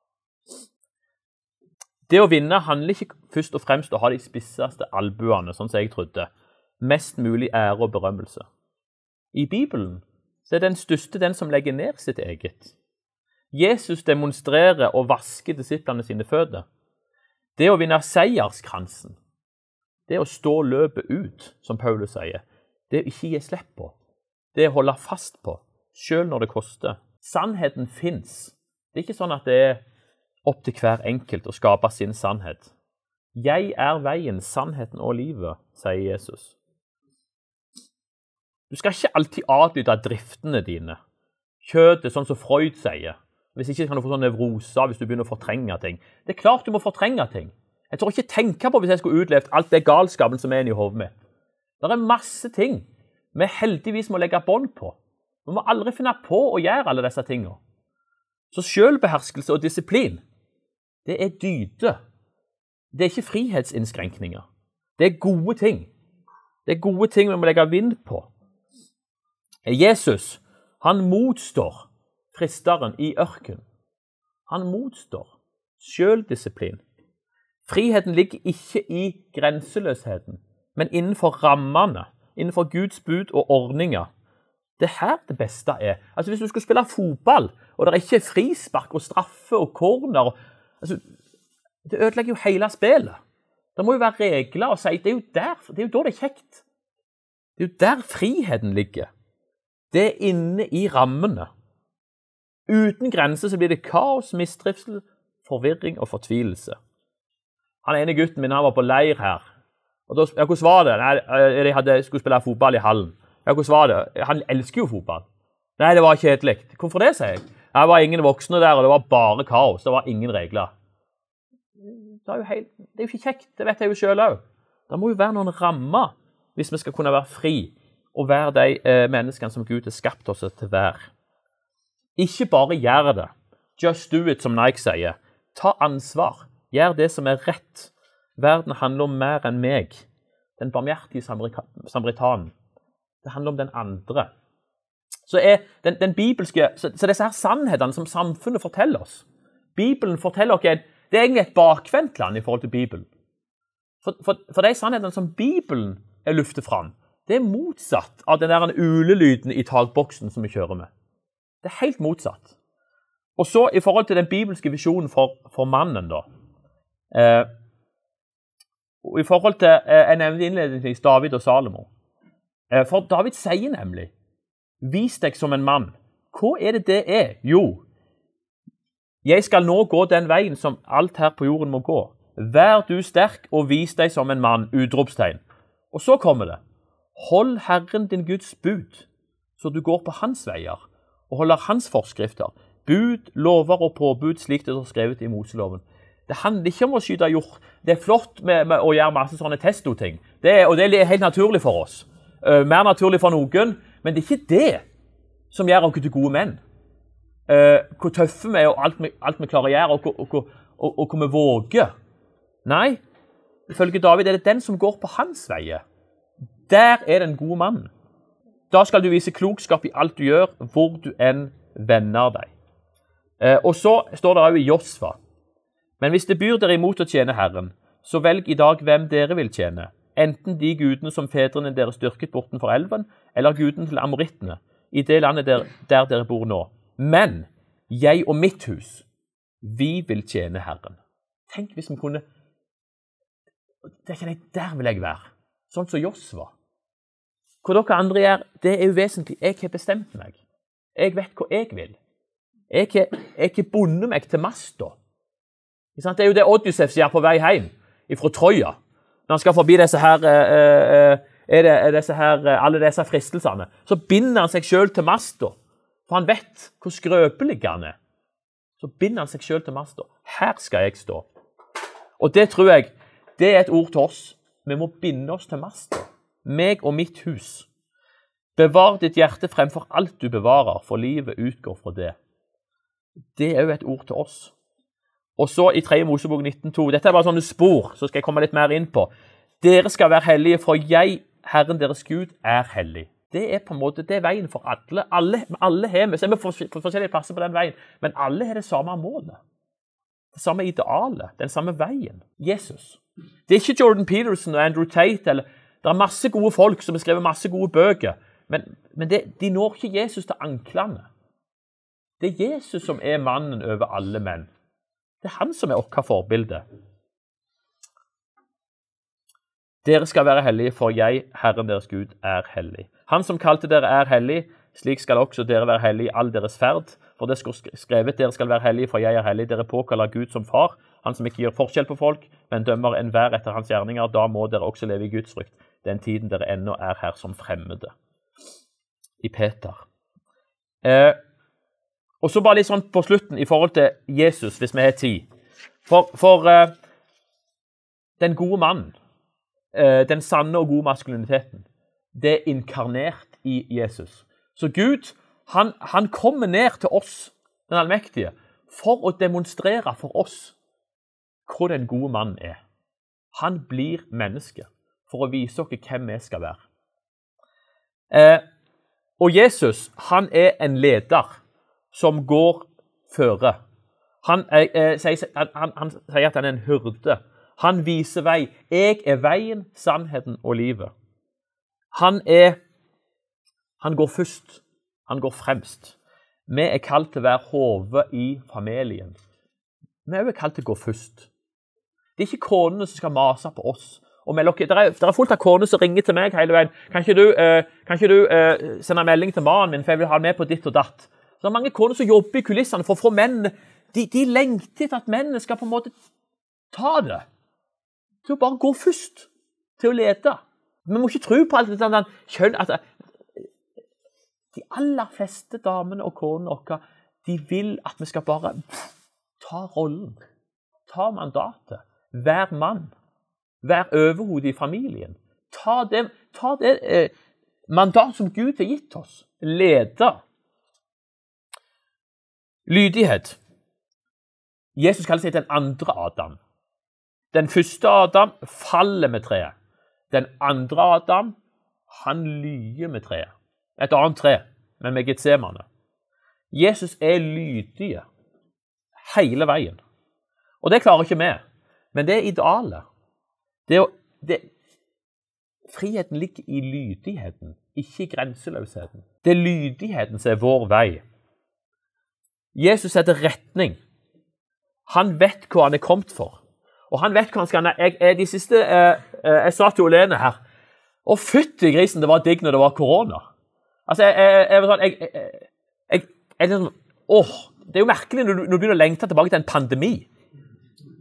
Det å vinne handler ikke først og fremst å ha de spisseste albuene, sånn som jeg trodde. Mest mulig ære og berømmelse. I Bibelen så er den største den som legger ned sitt eget. Jesus demonstrerer og vasker disiplene sine føtter. Det å vinne seierskransen, det å stå løpet ut, som Paulus sier, det å ikke gi slipp på, det å holde fast på, selv når det koster. Sannheten finnes. Det er ikke sånn at det er opp til hver enkelt å skape sin sannhet. Jeg er veien, sannheten og livet, sier Jesus. Du skal ikke alltid adlyde driftene dine. Kjøtet, sånn som Freud sier. Hvis ikke kan du få sånn nevroser hvis du begynner å fortrenge ting. Det er klart du må fortrenge ting. Jeg tror ikke tenke på hvis jeg skulle utlevd alt det galskapen som er i hodet mitt. Det er masse ting vi heldigvis må legge bånd på. Vi må aldri finne på å gjøre alle disse tingene. Så selvbeherskelse og disiplin, det er dyde. Det er ikke frihetsinnskrenkninger. Det er gode ting. Det er gode ting vi må legge vind på. Jesus, han motstår fristeren i ørken. Han motstår selvdisiplin. Friheten ligger ikke i grenseløsheten, men innenfor rammene, innenfor Guds bud og ordninger. Det er her det beste er. Altså hvis du skal spille fotball, og det er ikke frispark og straffe og corner, altså, det ødelegger jo hele spillet. Det må jo være regler og si, det er jo der, det er jo da det er kjekt. Det er jo der friheten ligger. Det er inne i rammene. Uten grenser så blir det kaos, mistrivsel, forvirring og fortvilelse. Han ene gutten min, han var på leir her. Og da, ja, hvordan var det? Nei, jeg hadde, skulle spille fotball i hallen. Ja, hvordan var det? Han elsker jo fotball. Nei, det var kjedelig. Hvorfor det, sier jeg? Det var ingen voksne der, og det var bare kaos. Det var ingen regler. Det er jo, helt, det er jo ikke kjekt, det vet jeg jo selv også. Det må jo være noen rammer hvis vi skal kunne være fri og være de eh, menneskene som Gud har skapt oss til hver. Ikke bare gjør det. Just do it, som Nike sier. Ta ansvar. Gjør det som er rett. Verden handler om mer enn meg. Den barmhjertige samaritanen. Det handler om den andre. Så er den, den bibelske, så, så disse her sannhetene som samfunnet forteller oss. Bibelen forteller oss, det er egentlig et bakvendtland i forhold til Bibelen. For, for, for de sannhetene som Bibelen er luftet fram, det er motsatt av den der ulelyden i takboksen som vi kjører med. Det er helt motsatt. Og så i forhold til den bibelske visjonen for, for mannen da. Eh, og i forhold til, eh, jeg nevnte innledningsvis David og Salomo. Eh, for David sier nemlig, vis deg som en mann. Hva er det det er? Jo, jeg skal nå gå den veien som alt her på jorden må gå. Vær du sterk og vis deg som en mann, utropstegn. Og så kommer det. Hold Herren din Guds bud, så du går på hans veier, og holder hans forskrifter. Bud, lover og påbud, slik det er skrevet i Moseloven. Det handler ikke om å skyte jord. Det er flott med, med å gjøre masse sånne testo-ting. Det er, og det er helt naturlig for oss. Uh, mer naturlig for noen, men det er ikke det som gjør oss til gode menn. Uh, hvor tøffe vi er, og alt vi, alt vi klarer å gjøre, og, og, og, og, og hvor vi våger. Nei, ifølge David er det den som går på hans veier. Der er den gode mannen. Da skal du vise klokskap i alt du gjør, hvor du enn vender deg. Uh, og så står det også i Josva. Men hvis det byr dere imot å tjene Herren, så velg i dag hvem dere vil tjene. Enten de gudene som fedrene dere styrket bortenfor elven, eller gudene til amorittene, i det landet der, der dere bor nå. Men jeg og mitt hus, vi vil tjene Herren. Tenk hvis vi kunne... Det er ikke det, der vil jeg være. Sånn som Josva. Hva dere andre gjør, det er uvesentlig. Jeg har bestemt meg. Jeg vet hva jeg vil. Jeg har, jeg har bundet meg til masta. Det er jo det Odysseus gjør på vei hjem fra Troja. Når han skal forbi disse her, uh, er det, er disse her, alle disse fristelsene, så binder han seg selv til masta. For han vet hvor skrøpelig han er. Så binder han seg selv til masta. Her skal jeg stå. Og det tror jeg, det er et ord til oss. Vi må binde oss til masta. Meg og mitt hus. Bevar ditt hjerte fremfor alt du bevarer, for livet utgår fra det. Det er jo et ord til oss. Og så i tredje Mosebok nitten to, dette er bare sånne spor, så skal jeg komme litt mer inn på. Dere skal være hellige, for jeg, Herren deres Gud, er hellig. Det er på en måte, det er veien for alle. Alle, alle har vi, så er vi for, for forskjellige plasser på den veien, men alle har det samme målet. Det samme idealet, den samme veien. Jesus. Det er ikke Jordan Peterson og Andrew Tate, eller det er masse gode folk som har skrevet masse gode bøker, men, men det, de når ikke Jesus til anklene. Det er Jesus som er mannen over alle menn. Det er han som er okka forbilde. Dere skal være hellige, for jeg, Herren deres Gud, er hellig. Han som kalte dere er hellig, slik skal også dere være hellige i all deres ferd. For det skal skrevet, dere skal være hellige, for jeg er hellig. Dere påkaller Gud som far, han som ikke gjør forskjell på folk, men dømmer enhver etter hans gjerninger. Da må dere også leve i Guds frykt, den tiden dere ennå er her som fremmede. I Peter. Eh, Og så bare litt sånn på slutten i forhold til Jesus, hvis vi har tid. For, for uh, den gode mannen, uh, den sanne og gode maskuliniteten, det er inkarnert i Jesus. Så Gud, han, han kommer ned til oss, den allmektige, for å demonstrere for oss hva den gode mannen er. Han blir menneske for å vise oss hvem vi skal være. Uh, og Jesus, han er en leder som går føre. Han, eh, eh, sier, han, han, han sier at han er en hyrde. Han viser vei. Jeg er veien, sannheten og livet. Han er, han går først. Han går fremst. Vi er kalt til å være hodet i familien. Vi er jo kalt til å gå først. Det er ikke konene som skal mase på oss. Og det er, det er fullt av koner som ringer til meg hele veien. Kan ikke du, eh, kan ikke du eh, sende melding til mannen min, for jeg vil ha med på ditt og datt. Så det er mange koner som jobber i kulissene for å få mennene, de, de lengter til at mennene skal på en måte ta det. Til å bare gå først, til å lede. Vi må ikke tro på alt det der kjønn, at de aller fleste damene og konene våre, de vil at vi skal bare ta rollen, ta mandatet, vær mann, vær overhode i familien. Ta det, ta det eh, mandat som Gud har gitt oss, leder. Lydighet. Jesus kaller seg den andre Adam. Den første Adam faller med treet. Den andre Adam, han lyger med treet. Et annet tre, men med Getsemane. Jesus er lydige hele veien. Og det klarer ikke vi, men det er idealet. Det er, det, friheten ligger i lydigheten, ikke i grenseløsheten. Det er lydigheten som er vår vei. Jesus setter retning. Han vet hva han er kommet for. Og han vet hva han skal... Jeg, jeg, de siste... Eh, jeg sa til Olene her, og fytti grisen, det var digg når det var korona. Altså, jeg... jeg, jeg, jeg, jeg, jeg, jeg liksom, åh, det er jo merkelig når du, når du begynner å lengte tilbake til en pandemi.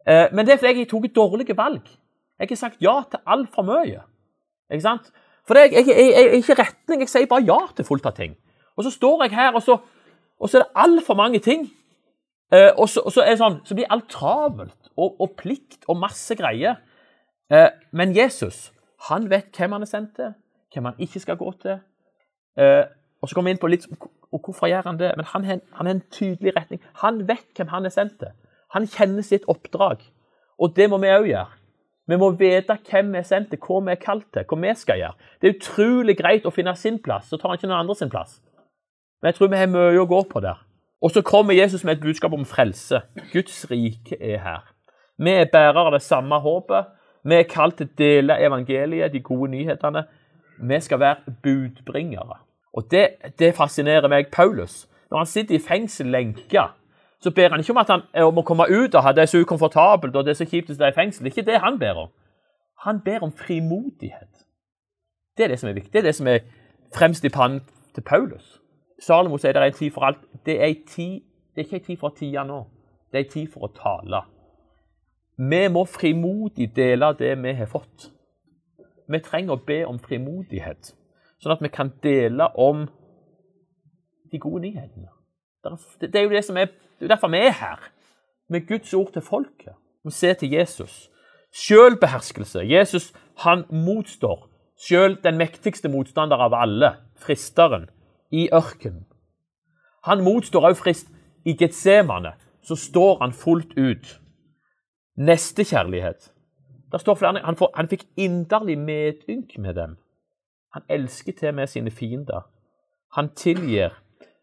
Eh, men det er fordi jeg tok et dårlig valg. Jeg har sagt ja til alt for mye. Ikke sant? For det, jeg, jeg, jeg, jeg er ikke retning, jeg sier bare ja til fullt av ting. Og så står jeg her, og så, og så er det alt for mange ting. Eh, og, så, og så, er det sånn, så blir alt travelt, og, og plikt, og masse greier. Eh, men Jesus, han vet hvem han er sendt til, hvem han ikke skal gå til. Eh, og så kommer vi inn på litt, og hvorfor gjør han det? Men han har han en tydelig retning. Han vet hvem han er sendt til. Han kjenner sitt oppdrag. Og det må vi også gjøre. Vi må vite hvem vi er sendt til, hva vi er kalt til, hva vi skal gjøre. Det er utrolig greit å finne sin plass, så tar han ikke noen andre sin plass. Men jeg tror vi har mye å gå på der. Og så kommer Jesus med et budskap om frelse. Guds rike er her. Vi er bærere av det samme håpet. Vi er kalt til å dele evangeliet, de gode nyhetene. Vi skal være budbringere. Og det, det fascinerer meg, Paulus. Når han sitter i fengsel lenka, så ber han ikke om at han må komme ut og ha det så ukomfortabelt, og det er så kjipt hvis det er i fengsel. Det er ikke det han ber om. Han ber om frimodighet. Det er det som er viktig. Det er det som er fremst i pannen til Paulus. Salomo sier det er en tid for alt. Det er, en tid, det er ikke en tid for å tie nå. Det er en tid for å tale. Vi må frimodig dele det vi har fått. Vi trenger å be om frimodighet, sånn at vi kan dele om de gode nyhetene. Det er jo det som er, det er derfor vi er her, med Guds ord til folket. Vi ser til Jesus. Selvbeherskelse. Jesus, han motstår selv den mektigste motstander av alle, fristeren, i ørkenen. Han motstår også frist i Getsemane, så står han fullt ut. Nestekjærlighet. Der står flere, han, får, han fikk inderlig medynk med dem. Han elsker til med sine fiender. Han tilgir.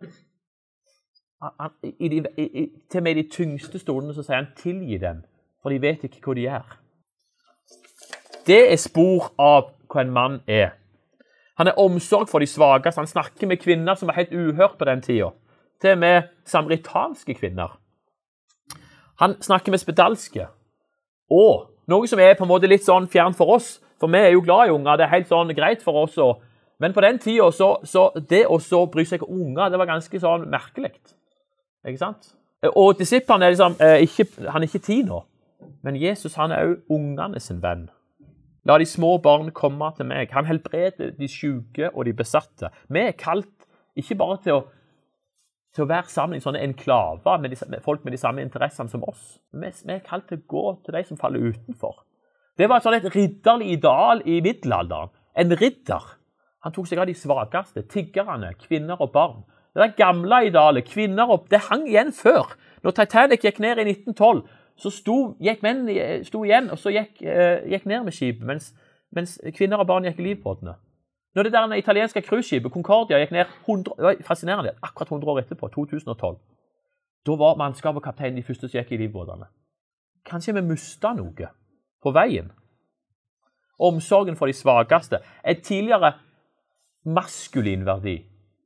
Han, i de, i, til med de tyngste stolene så sier han tilgi dem, for de vet ikke hva de gjør. Det er spor av hva en mann er. Han er omsorg for de svageste. Han snakker med kvinner som var helt uhørt på den tiden. Til med samaritanske kvinner. Han snakker med spedalske. Og noe som er på en måte litt sånn fjern for oss, for vi er jo glad i unger, det er helt sånn greit for oss. Og, men på den tiden, så, så det å så bry seg om unger, det var ganske sånn merkelig. Ikke sant? Og disiplene er liksom, eh, ikke, han er ikke ti nå, men Jesus han er jo ungene sin venn. La de små barn komme til meg. Han helbreder de syke og de besatte. Vi er kalt ikke bare til å, til å være sammen i sånne enklaver med, de, med folk med de samme interessene som oss. Vi, vi er kalt til å gå til de som faller utenfor. Det var sånn et ridderlig ideal i middelalderen. En ridder. Han tok seg av de svakeste, tiggerne, kvinner og barn. Det der gamle idealet, kvinner og... Det hang igjen før. Når Titanic gikk ned i nitten tolv, så sto, gikk menn sto igjen, og så gikk, uh, gikk ned med skipet, mens, mens kvinner og barn gikk i livbåtene. Når det der italienske cruiseskipet, Concordia, gikk ned hundre, det var fascinerende, akkurat hundre år etterpå, to tusen og tolv. Da var mannskap og kaptein de første som gikk i livbåtene. Kanskje vi mistet noe på veien. Omsorgen for de svageste er tidligere maskulin verdi.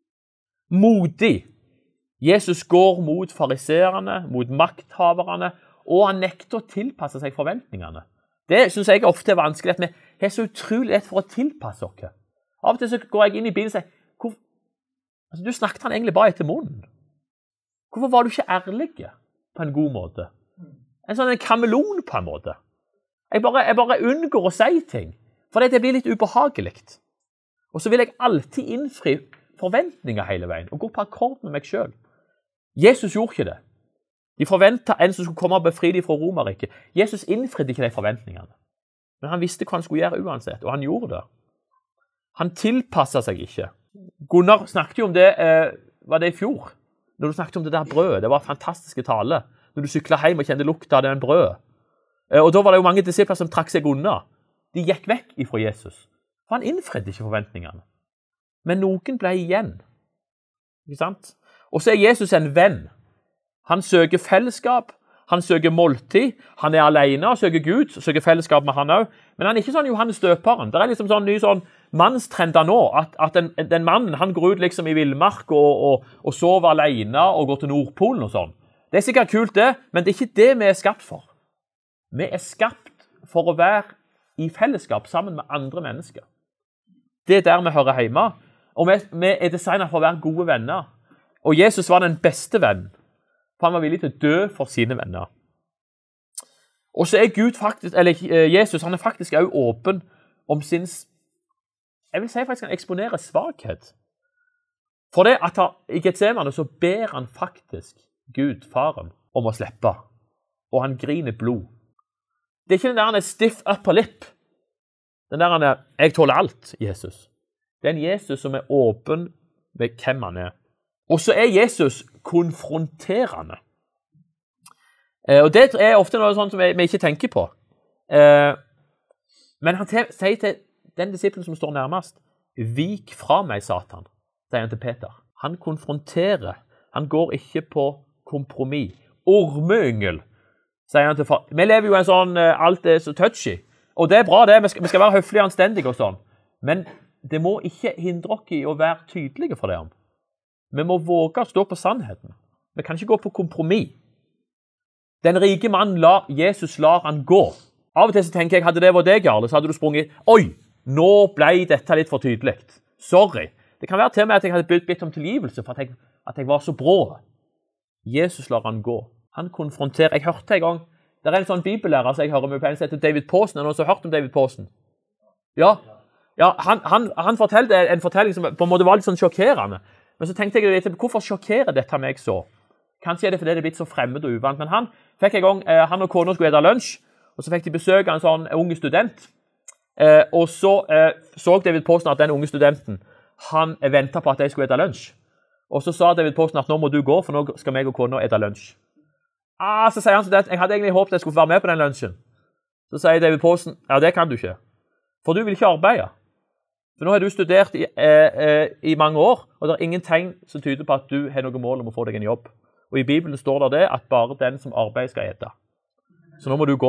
Modig. Jesus går mot fariserene, mot makthaverne, og han nekter å tilpasse seg forventningene. Det synes jeg ofte er vanskelig, at vi har så utrolig lett for å tilpasse oss. Av og til så går jeg inn i bilen og sier, Hvor... altså, du snakket han egentlig bare etter munnen. Hvorfor var du ikke ærlig på en god måte? En sånn en kamelon på en måte. Jeg bare, jeg bare unngår å si ting, for det blir litt ubehagelig. Og så vil jeg alltid innfri forventninger hele veien, og gå på akkord med meg selv. Jesus gjorde ikke det. De forventet en som skulle komme og befri dem fra Romerriket. Jesus innfridde ikke de forventningene. Men han visste hva han skulle gjøre uansett, og han gjorde det. Han tilpasset seg ikke. Gunnar snakket jo om det, eh, var det i fjor? Når du snakket om det der brødet, det var fantastiske tale. Når du syklet hjem og kjente lukta av den brødet. Eh, og da var det jo mange disipler som trakk seg unna. De gikk vekk ifra Jesus. For han innfridde ikke forventningene. Men noen ble igjen. Ikke sant? Og så er Jesus en venn. Han søker fellesskap, han søker måltid, han er alene og søker Gud, søker fellesskap med han også. Men han er ikke sånn Johannes Døperen. Det er liksom sånn ny sånn mannstrender nå, at, at den, den mannen, han går ut liksom i villmark og, og, og sover alene og går til Nordpolen og sånn. Det er sikkert kult det, men det er ikke det vi er skapt for. Vi er skapt for å være i fellesskap sammen med andre mennesker. Det er der vi hører hjemme, og vi, vi er designet for å være gode venner. Og Jesus var den beste vennen. For han var villig til å dø for sine venner. Og så er Gud faktisk, eller Jesus, han er faktisk også åpen om sin, jeg vil si faktisk han eksponerer svakhet. For det at han, i Getsemane så ber han faktisk Gud, faren, om å slippe. Og han griner blod. Det er ikke den der han er stiff upper lip. Den der han er, jeg tåler alt, Jesus. Det er en Jesus som er åpen med hvem han er. Og så er Jesus konfronterende. Eh, og det er ofte noe sånt som vi, vi ikke tenker på. Eh, men han te, sier til den disippelen som står nærmest, vik fra meg, Satan, sier han til Peter. Han konfronterer. Han går ikke på kompromiss. Ormeyngel, sier han til far. Vi lever jo en sånn, alt er så touchy. Og det er bra det, vi skal, vi skal være høflige og anstendige og sånn. Men det må ikke hindre oss i å være tydelige for det. Vi må våge å stå på sannheten. Vi kan ikke gå på kompromiss. Den rike mannen, la, Jesus lar han gå. Av og til så tenker jeg, hadde det vært deg, Jarle, så hadde du sprunget, oi, nå ble dette litt for tydelig. Sorry. Det kan være til meg at jeg hadde bedt om tilgivelse for at jeg, at jeg var så brå. Jesus lar han gå. Han konfronterer. Jeg hørte en gang, det er en sånn bibellærer som jeg hører med på en som heter David Pawson. Er det noen som har hørt om David Pawson? Ja. Ja, han, han, han fortalte en fortelling som på en måte var litt sånn sjokkerende. Men så tenkte jeg, hvorfor sjokkerer dette meg så? Kanskje er det fordi det er blitt så fremmed og uvant. Men han fikk en gang, eh, han og kona skulle ete lunsj, og så fikk de besøk av en sånn unge student. Eh, og så eh, så David Pawson at den unge studenten, han ventet på at de skulle ete lunsj. Og så sa David Pawson at nå må du gå, for nå skal meg og kona ete lunsj. Ah, så sier han student, jeg hadde egentlig håpet jeg skulle være med på den lunsjen. Så sier David Pawson, ja det kan du ikke. For du vil ikke arbeide. For nå har du studert i, eh, eh, i mange år, og det er ingen tegn som tyder på at du har noe mål om å få deg en jobb. Og i Bibelen står det det at bare den som arbeider skal ete. Så nå må du gå.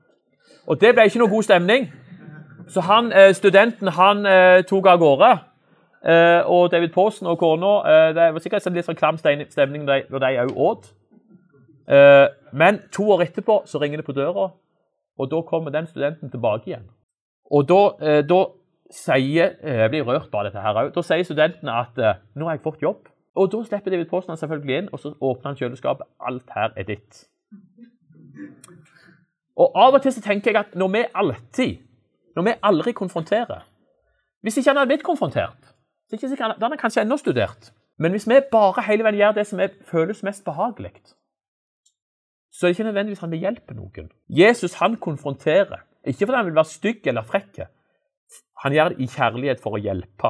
Og det ble ikke noe god stemning. Så han, eh, studenten han eh, tok av gårde. Eh, og David Pawson og kona, eh, det var sikkert litt sånn klam stemning når de også åt. Eh, men to år etterpå så ringer det på døra, og da kommer den studenten tilbake igjen. Og da, eh, da sier, eh, jeg blir rørt bare dette her også, da sier studenten at eh, nå har jeg fått jobb. Og da slipper David Pawson han selvfølgelig inn, og så åpner han kjøleskapet. Alt her er ditt. Og av og til så tenker jeg at når vi alltid, når vi aldri konfronterer, hvis ikke han hadde blitt konfrontert, så er ikke sikkert, da hadde han kanskje enda studert. Men hvis vi bare hele veien gjør det som er, føles mest behagelig, så er det ikke nødvendigvis han vil hjelpe noen. Jesus han konfronterer, ikke fordi han vil være stygg eller frekke. Han gjør det i kjærlighet for å hjelpe.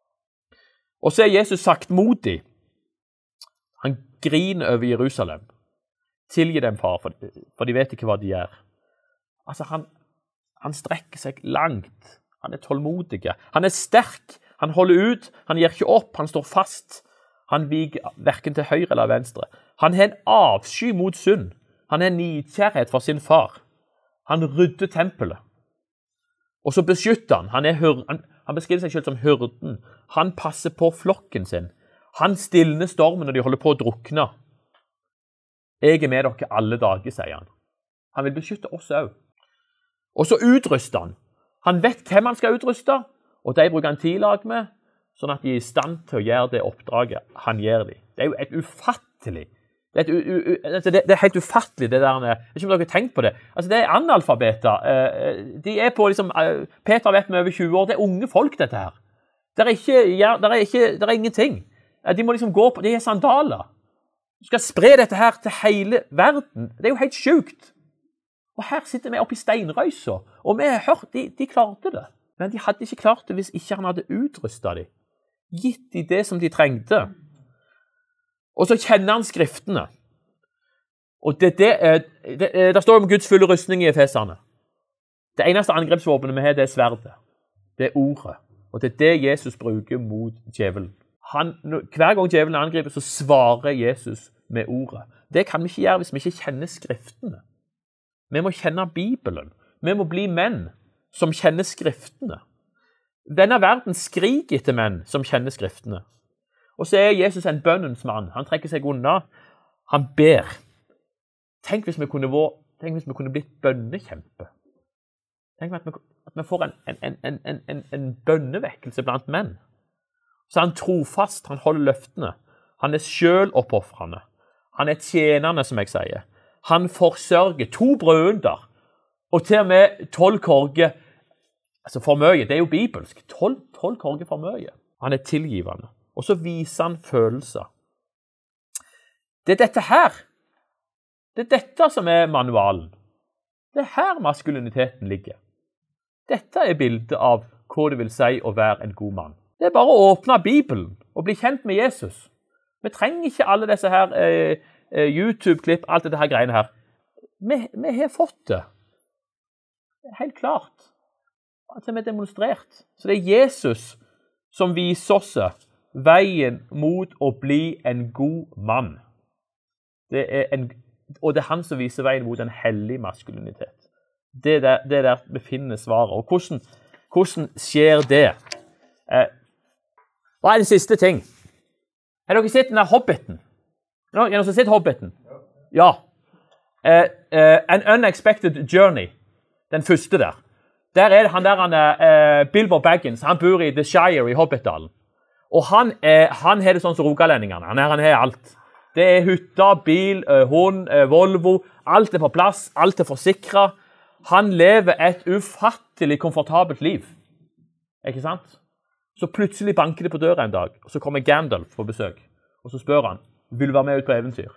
Og så er Jesus saktmodig. Han griner over Jerusalem. Tilgi dem, far, for, for de vet ikke hva de gjør. Altså, han, han strekker seg langt. Han er tålmodig. Han er sterk. Han holder ut. Han gir ikke opp. Han står fast. Han viger hverken til høyre eller venstre. Han har en avsky mot synd. Han har nidkjærhet for sin far. Han rydder tempelet. Og så beskytter han. Han, er hør, han, han beskriver seg selv som hyrden. Han passer på flokken sin. Han stilner stormen når de holder på å drukne. Jeg er med dere alle dager, sier han. Han vil beskytte oss også. Og så utruster han. Han vet hvem han skal utruste, og de bruker han tidlag med, sånn at de er i stand til å gjøre det oppdraget han gjør dem. Det er jo et ufattelig, det er, et, u, u, det, det er helt ufattelig det der, jeg vet ikke om dere har tenkt på det. Altså, det er analfabeter. De er på, liksom, Peter vet med over tjue år, det er unge folk dette her. Det er ikke, ja, det er ikke, det er ingenting. De må liksom gå på, de er sandaler. Du skal spre dette her til hele verden. Det er jo helt sjukt. Og her sitter vi oppe i steinrøysa, og vi har hørt, de, de klarte det. Men de hadde ikke klart det hvis ikke han hadde utrustet dem. Gitt dem det som de trengte. Og så kjenner han skriftene. Og det, det, det, det står om Guds fulle rustning i Efeserne. Det eneste angrepsvåpenet vi har, det er sverdet. Det er ordet. Og det er det Jesus bruker mot djevelen. Han, hver gang djevelen angriper, så svarer Jesus med ordet. Det kan vi ikke gjøre hvis vi ikke kjenner skriftene. Vi må kjenne Bibelen. Vi må bli menn som kjenner skriftene. Denne verden skriker etter menn som kjenner skriftene. Og så er Jesus en bønnens mann. Han trekker seg unna. Han ber. Tenk hvis vi kunne, vært, tenk hvis vi kunne blitt bønnekjempe. Tenk at vi, at vi får en, en, en, en, en, en bønnevekkelse blant menn. Så han trofast, han holder løftene. Han er selv oppofrende. Han er tjenende, som jeg sier. Han forsørger to brøder. Og til og med tolv korger, altså for mye, det er jo bibelsk, tolv, tolv korger for mye. Han er tilgivende. Og så viser han følelser. Det er dette her. Det er dette som er manualen. Det er her maskuliniteten ligger. Dette er bildet av hva det vil si å være en god mann. Det er bare å åpne Bibelen og bli kjent med Jesus. Vi trenger ikke alle disse her eh, eh, YouTube-klipp, alt dette her greiene her. Vi, vi har fått det. Det er helt klart. At vi er demonstrert. Så det er Jesus som viser oss veien mot å bli en god mann. Det er en, og det er han som viser veien mot en hellig maskulinitet. Det er der, det er der befinner svaret. Og hvordan, hvordan skjer det? Eh, hva er den siste ting? Har dere sett den der Hobbiten? Har dere sett Hobbiten? Ja. Uh, uh, An Unexpected Journey. Den første der. Der er det han der, han er, uh, Bilbo Baggins. Han bor i The Shire i Hobbitdalen. Og han, uh, han har det sånn som rogalendingene. Han, han har alt. Det er hytta, bil, uh, hund, uh, Volvo. Alt er på plass. Alt er forsikret. Han lever et ufattelig komfortabelt liv. Ikke sant? Så plutselig banker det på døra en dag, og så kommer Gandalf på besøk. Og så spør han, vil du være med ut på eventyr?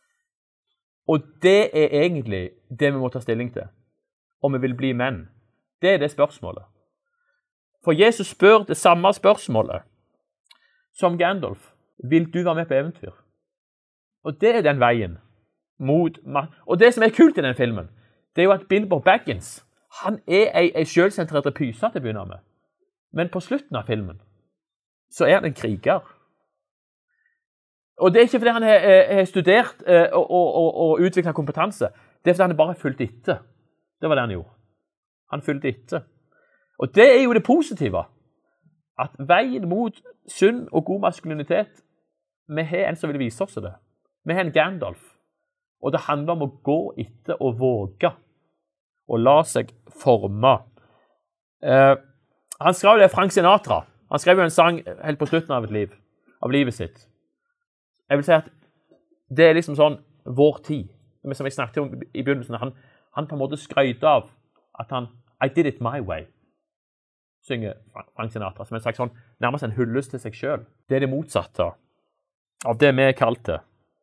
Og det er egentlig det vi må ta stilling til. Om vi vil bli menn. Det er det spørsmålet. For Jesus spør det samme spørsmålet som Gandalf. Vil du være med på eventyr? Og det er den veien mot... Og det som er kult i den filmen, det er jo at Bilbo Baggins, han er ei, ei selvsentrert repyse til å begynne med. Men på slutten av filmen, så er han en kriger. Og det er ikke fordi han har, har studert og, og, og, og utviklet kompetanse. Det er fordi han bare har fulgt etter. Det var det han gjorde. Han fulgte etter. Og det er jo det positive. At veien mot sunn og god maskulinitet, vi har en som vil vise oss det. Vi har en Gandalf. Og det handler om å gå etter og våge. Og la seg forme. Eh, Han skrev det Frank Sinatra. Han skrev jo en sang helt på slutten av et liv, av livet sitt. Jeg vil si at det er liksom sånn vår tid. Som jeg snakket om i begynnelsen. Han, han på en måte skrøyte av at han I did it my way. Synger Frank Sinatra. Som en slags sånn, nærmest en hyllest til seg selv. Det er det motsatte av det vi er kalt til.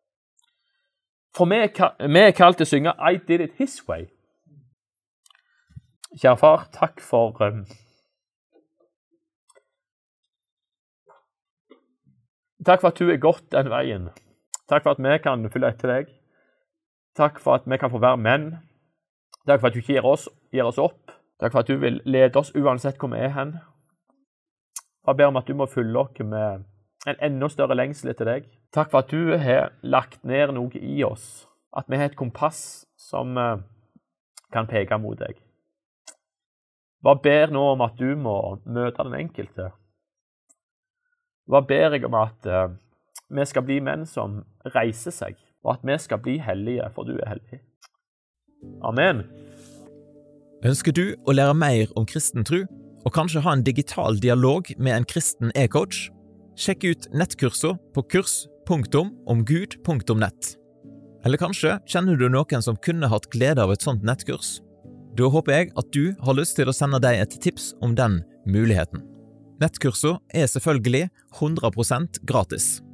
For vi er kalt til å synge I did it his way. Kjære far, takk for... Um, Takk for at du er gått den veien. Takk for at vi kan følge etter deg. Takk for at vi kan få være menn. Takk for at du ikke gir oss, gir oss opp. Takk for at du vil lede oss uansett hvor vi er hen. Jeg ber om at du må fylle oss med en enda større lengsel etter deg. Takk for at du har lagt ned noe i oss. At vi har et kompass som kan peke mot deg. Jeg ber nå om at du må møte den enkelte. Hva ber jeg om at uh, vi skal bli menn som reiser seg, og at vi skal bli hellige, for du er hellig. Amen. Ønsker du å lære mer om kristen tro, og kanskje ha en digital dialog med en kristen e-coach? Sjekk ut nettkurser på kurs punktum om gud punktum nett. Eller kanskje kjenner du noen som kunne hatt glede av et sånt nettkurs? Da håper jeg at du har lyst til å sende deg et tips om den muligheten. Nettkurser er selvfølgelig hundre prosent gratis.